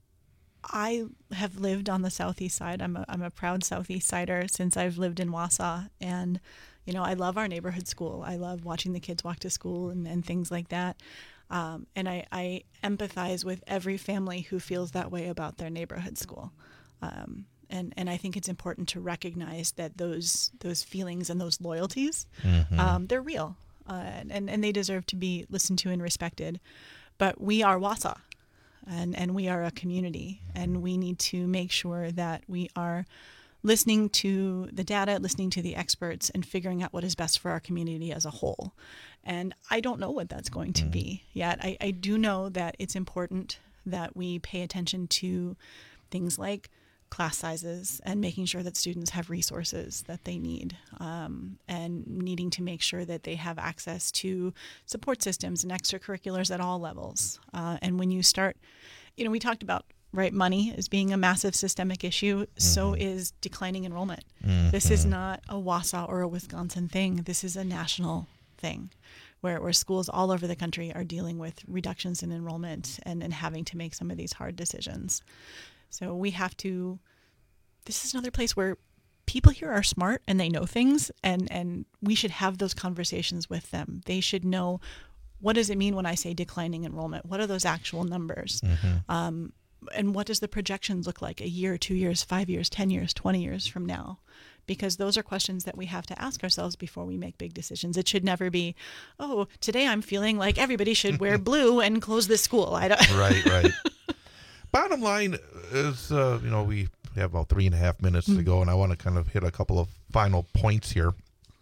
I have lived on the southeast side. I'm a, I'm a proud southeast sider since I've lived in Wausau. And, you know, I love our neighborhood school. I love watching the kids walk to school and, and things like that. Um, and I, I empathize with every family who feels that way about their neighborhood school. Um, and, and I think it's important to recognize that those those feelings and those loyalties, mm-hmm. um, they're real. Uh, and, and they deserve to be listened to and respected. But we are Wausau, and, and we are a community, and we need to make sure that we are listening to the data, listening to the experts, and figuring out what is best for our community as a whole. And I don't know what that's going to be yet. I, I do know that it's important that we pay attention to things like class sizes and making sure that students have resources that they need, um, and needing to make sure that they have access to support systems and extracurriculars at all levels. Uh, and when you start, you know, we talked about, right, money as being a massive systemic issue, mm-hmm. so is declining enrollment. Mm-hmm. This is not a Wausau or a Wisconsin thing. This is a national thing where, where schools all over the country are dealing with reductions in enrollment and, and having to make some of these hard decisions. So we have to, this is another place where people here are smart and they know things, and, and we should have those conversations with them. They should know, what does it mean when I say declining enrollment? What are those actual numbers? Mm-hmm. Um, and what does the projections look like a year, two years, five years, ten years, twenty years from now? Because those are questions that we have to ask ourselves before we make big decisions. It should never be, oh, today I'm feeling like everybody should wear blue and close this school. I don't. Right, right. Bottom line is, uh, you know, we have about three and a half minutes mm-hmm. to go, and I want to kind of hit a couple of final points here.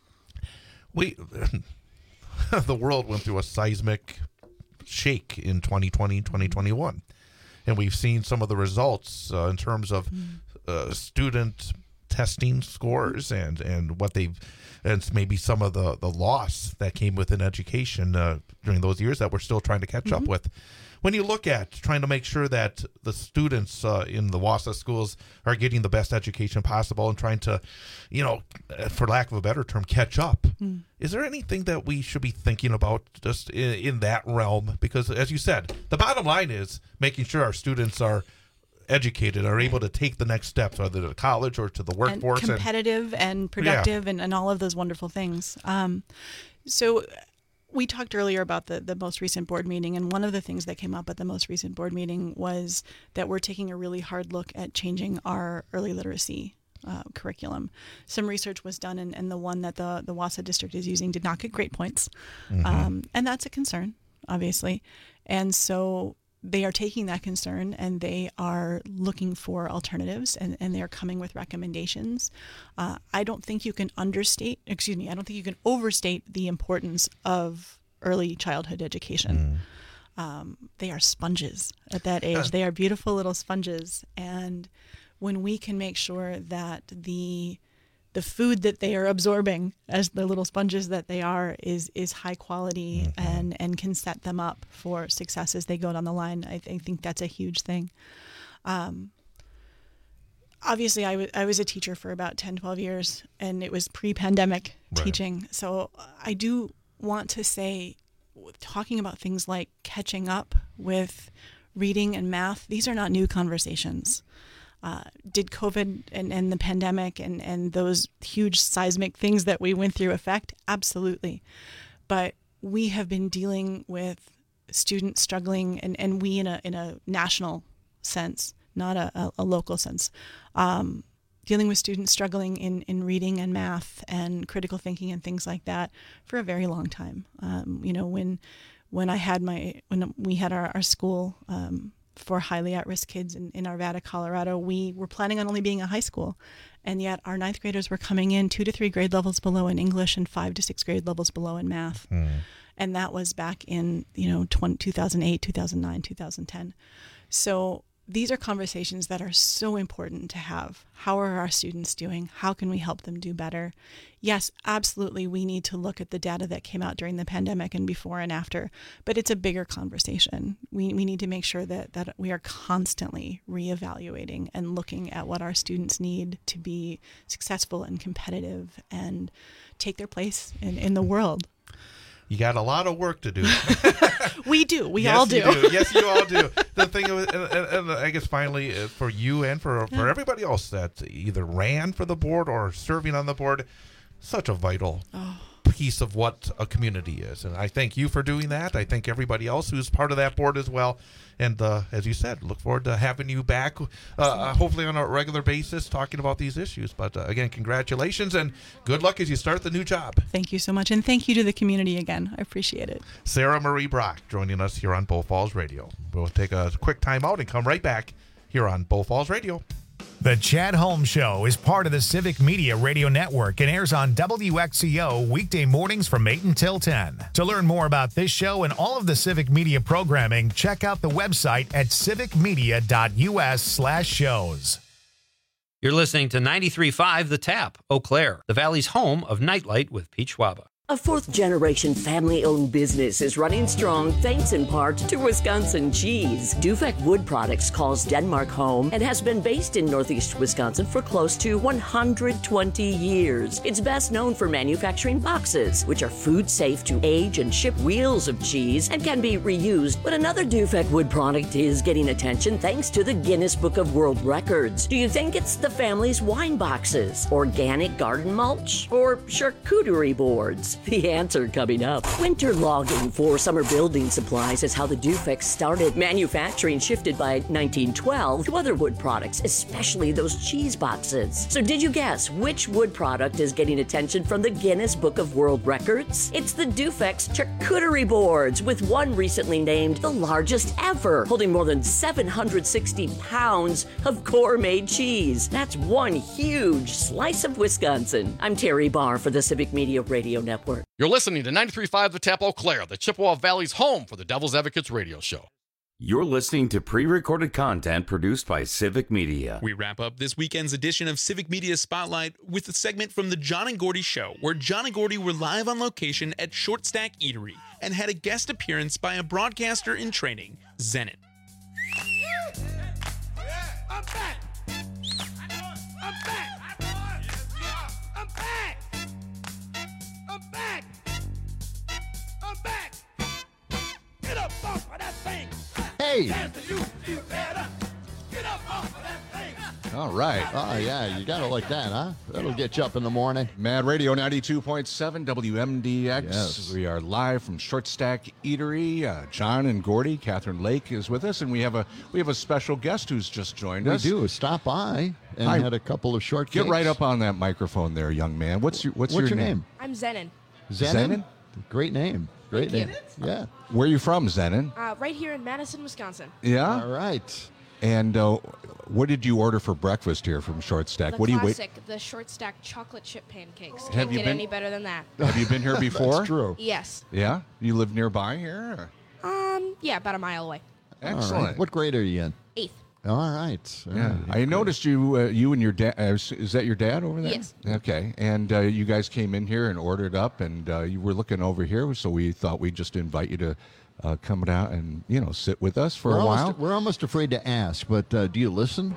We, the world went through a seismic shake in twenty twenty, twenty twenty-one, and we've seen some of the results uh, in terms of uh, student testing scores and, and what they've, and maybe some of the, the loss that came within education uh, during those years that we're still trying to catch mm-hmm. up with. When you look at trying to make sure that the students uh, in the Wausau schools are getting the best education possible and trying to, you know, for lack of a better term, catch up, mm. is there anything that we should be thinking about just in, in that realm? Because as you said, the bottom line is making sure our students are educated, are able to take the next steps, whether to college or to the workforce. And competitive and, and productive yeah. and, and all of those wonderful things. Um, so we talked earlier about the, the most recent board meeting, and one of the things that came up at the most recent board meeting was that we're taking a really hard look at changing our early literacy uh, curriculum. Some research was done, and, and the one that the, the Wausau district is using did not get great points. Mm-hmm. Um, and that's a concern, obviously. And so they are taking that concern and they are looking for alternatives, and, and they're coming with recommendations. Uh, I don't think you can understate, excuse me, I don't think you can overstate the importance of early childhood education. Mm. Um, they are sponges at that age. They are beautiful little sponges. And when we can make sure that the the food that they are absorbing as the little sponges that they are is is high quality mm-hmm. and, and can set them up for success as they go down the line, I, th- I think that's a huge thing. Um, obviously, I, w- I was a teacher for about ten, twelve years, and it was pre-pandemic right. teaching. So I do want to say, talking about things like catching up with reading and math, these are not new conversations. Uh, did COVID and, and the pandemic and, and those huge seismic things that we went through affect? Absolutely. But we have been dealing with students struggling, and, and we in a in a national sense, not a, a, a local sense, um, dealing with students struggling in, in reading and math and critical thinking and things like that for a very long time. Um, you know, when when I had my when we had our, our school um, for highly at-risk kids in, in Arvada, Colorado, we were planning on only being a high school. And yet our ninth graders were coming in two to three grade levels below in English and five to six grade levels below in math. Mm. And that was back in, you know, two thousand eight, two thousand nine, two thousand ten. So these are conversations that are so important to have. How are our students doing? How can we help them do better? Yes, absolutely, we need to look at the data that came out during the pandemic and before and after, but it's a bigger conversation. We we need to make sure that, that we are constantly reevaluating and looking at what our students need to be successful and competitive and take their place in, in the world. You got a lot of work to do. We do. We yes, all do. You do. Yes, you all do. The thing, of, and, and, and I guess finally, uh, for you and for for yeah. everybody else that either ran for the board or serving on the board, such a vital oh. piece of what a community is. And I thank you for doing that. I thank everybody else who's part of that board as well. And uh, as you said, look forward to having you back, uh, hopefully on a regular basis, talking about these issues. But uh, again, congratulations and good luck as you start the new job. Thank you so much. And thank you to the community again. I appreciate it. Sarah Marie Brock joining us here on Bow Falls Radio. We'll take a quick time out and come right back here on Bow Falls Radio. The Chad Holmes Show is part of the Civic Media Radio Network and airs on W X C O weekday mornings from eight until ten. To learn more about this show and all of the Civic Media programming, check out the website at civicmedia.us slash shows. You're listening to ninety-three point five The Tap, Eau Claire, the Valley's home of Nightlight with Pete Schwaba. A fourth-generation family-owned business is running strong thanks in part to Wisconsin cheese. Dufek Wood Products calls Denmark home and has been based in Northeast Wisconsin for close to one hundred twenty years. It's best known for manufacturing boxes, which are food-safe to age and ship wheels of cheese and can be reused. But another Dufek Wood product is getting attention thanks to the Guinness Book of World Records. Do you think it's the family's wine boxes, organic garden mulch, or charcuterie boards? The answer coming up. Winter logging for summer building supplies is how the Dufek started. Manufacturing shifted by nineteen twelve to other wood products, especially those cheese boxes. So did you guess which wood product is getting attention from the Guinness Book of World Records? It's the Dufek's charcuterie boards, with one recently named the largest ever, holding more than seven hundred sixty pounds of gourmet cheese. That's one huge slice of Wisconsin. I'm Terry Barr for the Civic Media Radio Network. You're listening to ninety-three point five The Tap, Eau Claire, the Chippewa Valley's home for the Devil's Advocates radio show. You're listening to pre-recorded content produced by Civic Media. We wrap up this weekend's edition of Civic Media Spotlight with a segment from the John and Gordy Show, where John and Gordy were live on location at Short Stack Eatery and had a guest appearance by a broadcaster in training, Zenon. I'm back! I'm back! I'm back! I'm back! I'm back! Get up off of that thing! Hey! You, you better get up off of that thing! All right. Oh, yeah, you got it like that, huh? That'll get you up in the morning. Mad Radio ninety-two point seven W M D X. Yes. We are live from Short Stack Eatery. Uh, John and Gordy, Catherine Lake is with us, and we have a we have a special guest who's just joined We us. do. Stop by and Hi. had a couple of short Get cakes. right up on that microphone there, young man. What's your What's, What's your, your name? name? I'm Zenon. Zenon? Zenon? Great name. Great Thank name. you. Yeah. Where are you from, Zenon? Uh, right here in Madison, Wisconsin. Yeah. All right. And uh, what did you order for breakfast here from Short Stack? The what do you wait? classic, the short stack chocolate chip pancakes. Have Can't you get been- any better than that. Have you been here before? That's true. Yes. Yeah. You live nearby here? or- Um. Yeah, about a mile away. Excellent. All right. What grade are you in? Eighth. All right. All Yeah, right. I noticed you. Uh, you and your dad. Uh, is is that your dad over there? Yes. Okay, and uh, you guys came in here and ordered up, and uh, you were looking over here, so we thought we'd just invite you to uh, come out and you know sit with us for we're a almost, while. We're almost afraid to ask, but uh, do you listen?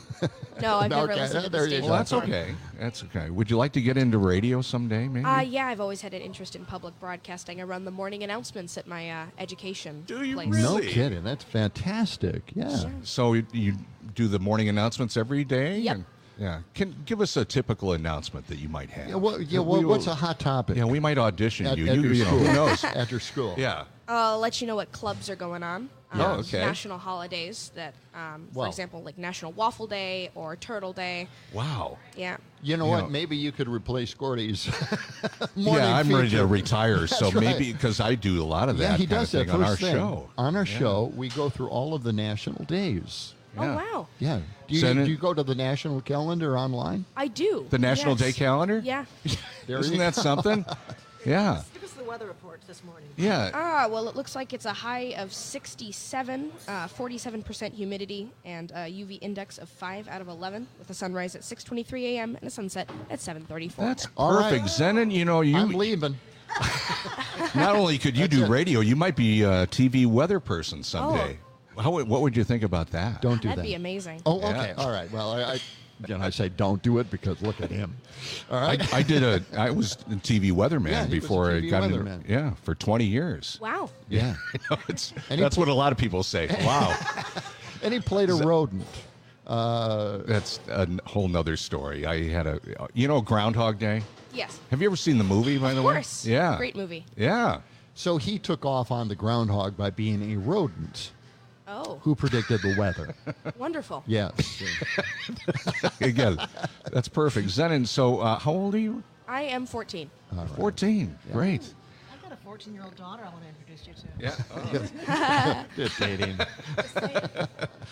No, I've never Okay, listened to there the you station Well, that's before. okay. That's okay. Would you like to get into radio someday, maybe? Uh, yeah, I've always had an interest in public broadcasting. I run the morning announcements at my uh, education Do you place. No Really? kidding. That's fantastic. Yeah. So you, you do the morning announcements every day? Yep. And- yeah. Can give us a typical announcement that you might have. Yeah, well, yeah, We well, will- what's a hot topic? Yeah, we might audition At- you. at you, your you know, school. who knows? After school. Yeah. I'll let you know what clubs are going on. Um, Oh, okay. National holidays that, um, for Well- example, like National Waffle Day or Turtle Day. Wow. Yeah. You know You what? know- Maybe you could replace Gordy's morning Yeah, I'm ready to feature. retire, so That's right. maybe because I do a lot of that. Yeah, he kind does of that thing on our first thing. show. On our Yeah. show, we go through all of the national days. Oh, Yeah. wow. Yeah. Do you, Send it- do you go to the national calendar online? I do. The National yes. Day calendar? Yeah. There Isn't you that go. something? Yeah. Give us the weather report this morning. Yeah. Ah, well, it looks like it's a high of sixty-seven, uh, forty-seven percent humidity, and a U V index of five out of eleven, with a sunrise at six twenty-three a m and a sunset at seven thirty-four. That's All right. perfect. Zenon, you know, you I'm leaving. not only could you That's do it. radio, you might be a T V weather person someday. How, would- what would you think about that? Don't do That'd that. be amazing. Oh, Yeah. okay. All right. Well, I, I, again, I say don't do it because look at him. All right. I, I did a. I was a T V weatherman Yeah, he was a before T I V got weatherman. into. Yeah, for twenty years. Wow. Yeah. I know, it's, And he that's pl- what a lot of people say. Wow. And he played a rodent. Uh, That's a n- whole nother story. I had a. You know, Groundhog Day. Yes. Have you ever seen the movie? By the Of way. course. Yeah. Great movie. Yeah. so he took off on the groundhog by being a rodent Oh, who predicted the weather. wonderful. Yes. Again, that's perfect. Zenon, so uh, how old are you? I am fourteen. fourteen. Great. I've got a fourteen-year-old daughter I want to introduce you to. Yeah. Good dating.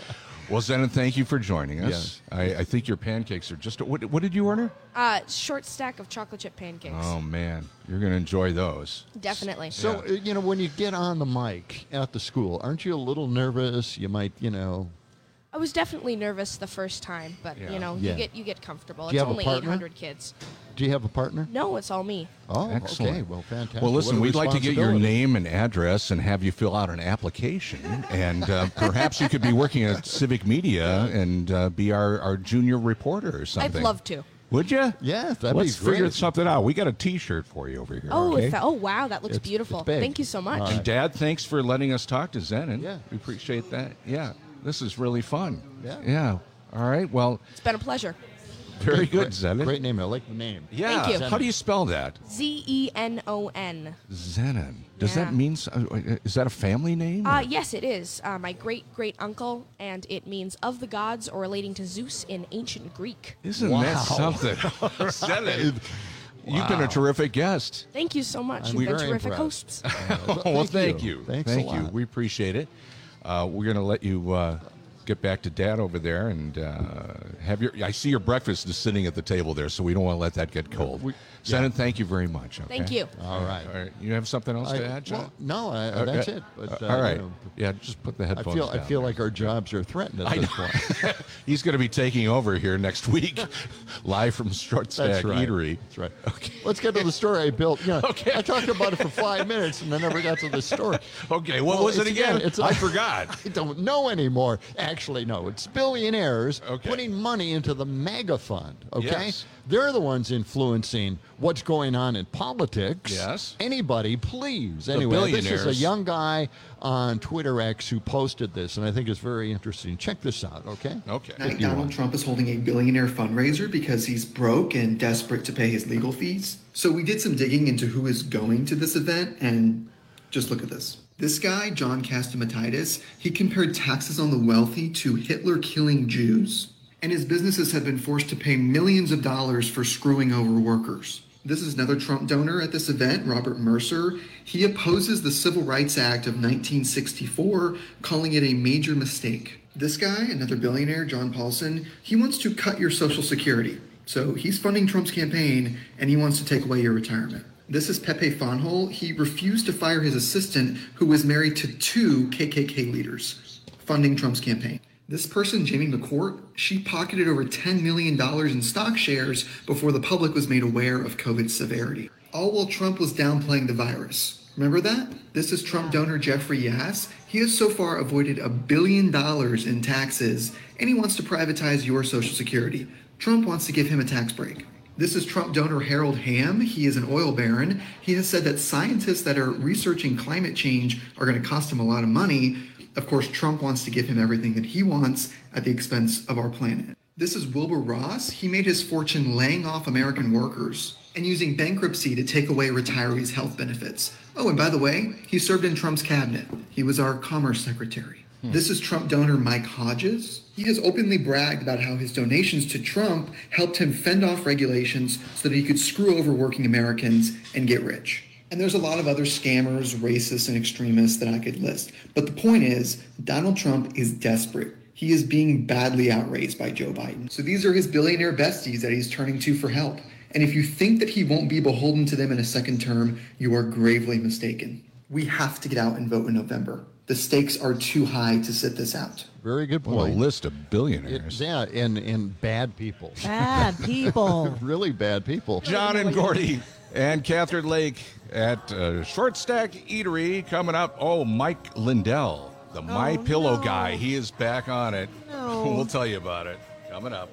Well, Zenon, thank you for joining us. Yes. I, I think your pancakes are just. What, what did you order? Uh, short stack of chocolate chip pancakes. Oh man, you're going to enjoy those. Definitely. So, uh, you know, when you get on the mic at the school, aren't you a little nervous? You might, you know. I was definitely nervous the first time, but Yeah. you know, Yeah. you get you get comfortable. Do you It's have a only partner? eight hundred kids. Do you have a partner? No, it's all me. Oh, Excellent. okay. Well, fantastic. Well, listen, What a we'd like to get your responsibility. name and address and have you fill out an application. And uh, perhaps you could be working at Civic Media and uh, be our, our junior reporter or something. I'd love to. Would you? Yeah, that'd Let's be great. figure something out. We got a T-shirt for you over here. Oh, okay? if that, oh wow, that looks It's- beautiful. it's big. Thank you so much. And Dad, thanks for letting us talk to Zenon. Yeah. We appreciate that. Yeah. This is really fun. Yeah. Yeah. All right. Well, It's been a pleasure. very Great- good, great- Zenon. Great name. I like the name. Yeah. Thank you. How do you spell that? Z E N O N. Zenon. Does Yeah. that mean, s- uh, is that a family name? Uh, yes, it is. Uh, my great great uncle, and it means of the gods or relating to Zeus in ancient Greek. Isn't Wow. that something? Zenon, you've been a Wow. terrific guest. Thank you so much. I'm You've been very terrific impressed. hosts. Oh, well, thank thank you. you. Thanks a thank you. lot. We appreciate it. Uh, we're going to let you uh, get back to Dad over there and uh, have your. I see your breakfast is sitting at the table there, so we don't want to let that get cold. We- Zenon, yeah. thank you very much. Okay? Thank you. All right. All right. You have something else I- to add, John? well, no, I, Uh, that's uh, it. But, uh, uh, all right. you know, Yeah, just put the I headphones feel I down feel there. like our jobs are threatened at I this know. point. He's going to be taking over here next week, live from Short Stack That's right. Eatery. That's right. Okay. Let's get to the story I built. You know, Okay. I talked about it for five minutes and I never got to the story. Okay, what Well, was it it's again? It's I forgot. I don't know anymore. Actually, no. It's billionaires Okay. putting money into the MAGA fund. Okay, Yes. they're the ones influencing what's going on in politics. Yes. Anybody, please. Anyway, this is a billionaires. young guy on Twitter X who posted this, and I think it's very interesting. Check this out. Okay. Okay. Tonight, Donald Trump is holding a billionaire fundraiser because he's broke and desperate to pay his legal fees. So we did some digging into who is going to this event, and just look at this. This guy, John Catsimatidis, he compared taxes on the wealthy to Hitler killing Jews. And his businesses have been forced to pay millions of dollars for screwing over workers. This is another Trump donor at this event, Robert Mercer. He opposes the Civil Rights Act of nineteen sixty-four, calling it a major mistake. This guy, another billionaire, John Paulson, he wants to cut your Social Security. So he's funding Trump's campaign, and he wants to take away your retirement. This is Pepe Fonhol. He refused to fire his assistant, who was married to two K K K leaders, funding Trump's campaign. This person, Jamie McCourt, she pocketed over ten million dollars in stock shares before the public was made aware of COVID's severity. All while Trump was downplaying the virus. Remember that? This is Trump donor Jeffrey Yass. He has so far avoided a billion dollars in taxes, and he wants to privatize your Social Security. Trump wants to give him a tax break. This is Trump donor Harold Hamm. He is an oil baron. He has said that scientists that are researching climate change are going to cost him a lot of money. Of course, Trump wants to give him everything that he wants at the expense of our planet. This is Wilbur Ross. He made his fortune laying off American workers and using bankruptcy to take away retirees' health benefits. Oh, and by the way, he served in Trump's cabinet. He was our commerce secretary. Hmm. This is Trump donor Mike Hodges. He has openly bragged about how his donations to Trump helped him fend off regulations so that he could screw over working Americans and get rich. And there's a lot of other scammers, racists, and extremists that I could list. But the point is, Donald Trump is desperate. He is being badly outraised by Joe Biden. So these are his billionaire besties that he's turning to for help. And if you think that he won't be beholden to them in a second term, you are gravely mistaken. We have to get out and vote in November. The stakes are too high to sit this out. Very good point. Well, a list of billionaires. It, yeah, and, and bad people. Bad people. Really bad people. John and Gordy and Catherine Lake at uh, Short Stack Eatery coming up. Oh, Mike Lindell, the My Oh, Pillow no. guy. He is back on it. No. We'll tell you about it coming up.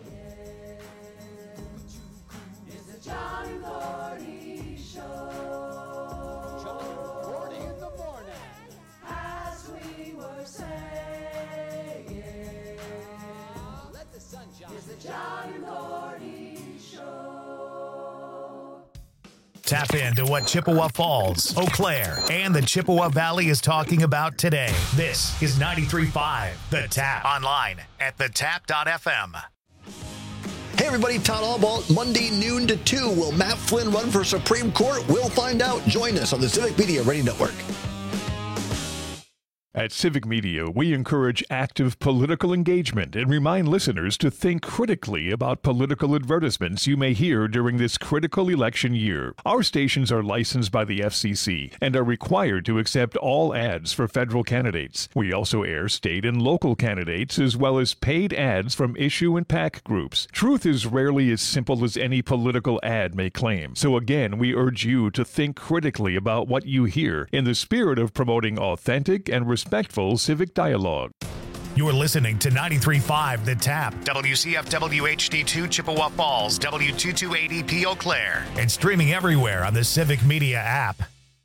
Tap into what Chippewa Falls, Eau Claire, and the Chippewa Valley is talking about today. This is ninety-three point five The Tap. Online at the tap dot f m. Hey everybody, Todd Albaugh, Monday noon to two. Will Matt Flynn run for Supreme Court? We'll find out. Join us on the Civic Media Radio Network. At Civic Media, we encourage active political engagement and remind listeners to think critically about political advertisements you may hear during this critical election year. Our stations are licensed by the F C C and are required to accept all ads for federal candidates. We also air state and local candidates as well as paid ads from issue and PAC groups. Truth is rarely as simple as any political ad may claim. So again, we urge you to think critically about what you hear in the spirit of promoting authentic and respectful civic dialogue. You're listening to ninety-three point five The Tap, W C F W H D two Chippewa Falls, W two two eight E P Eau Claire, and streaming everywhere on the Civic Media app.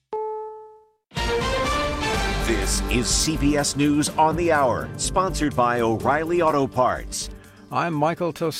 This is C B S News on the Hour, sponsored by O'Reilly Auto Parts. I'm Michael Toscano.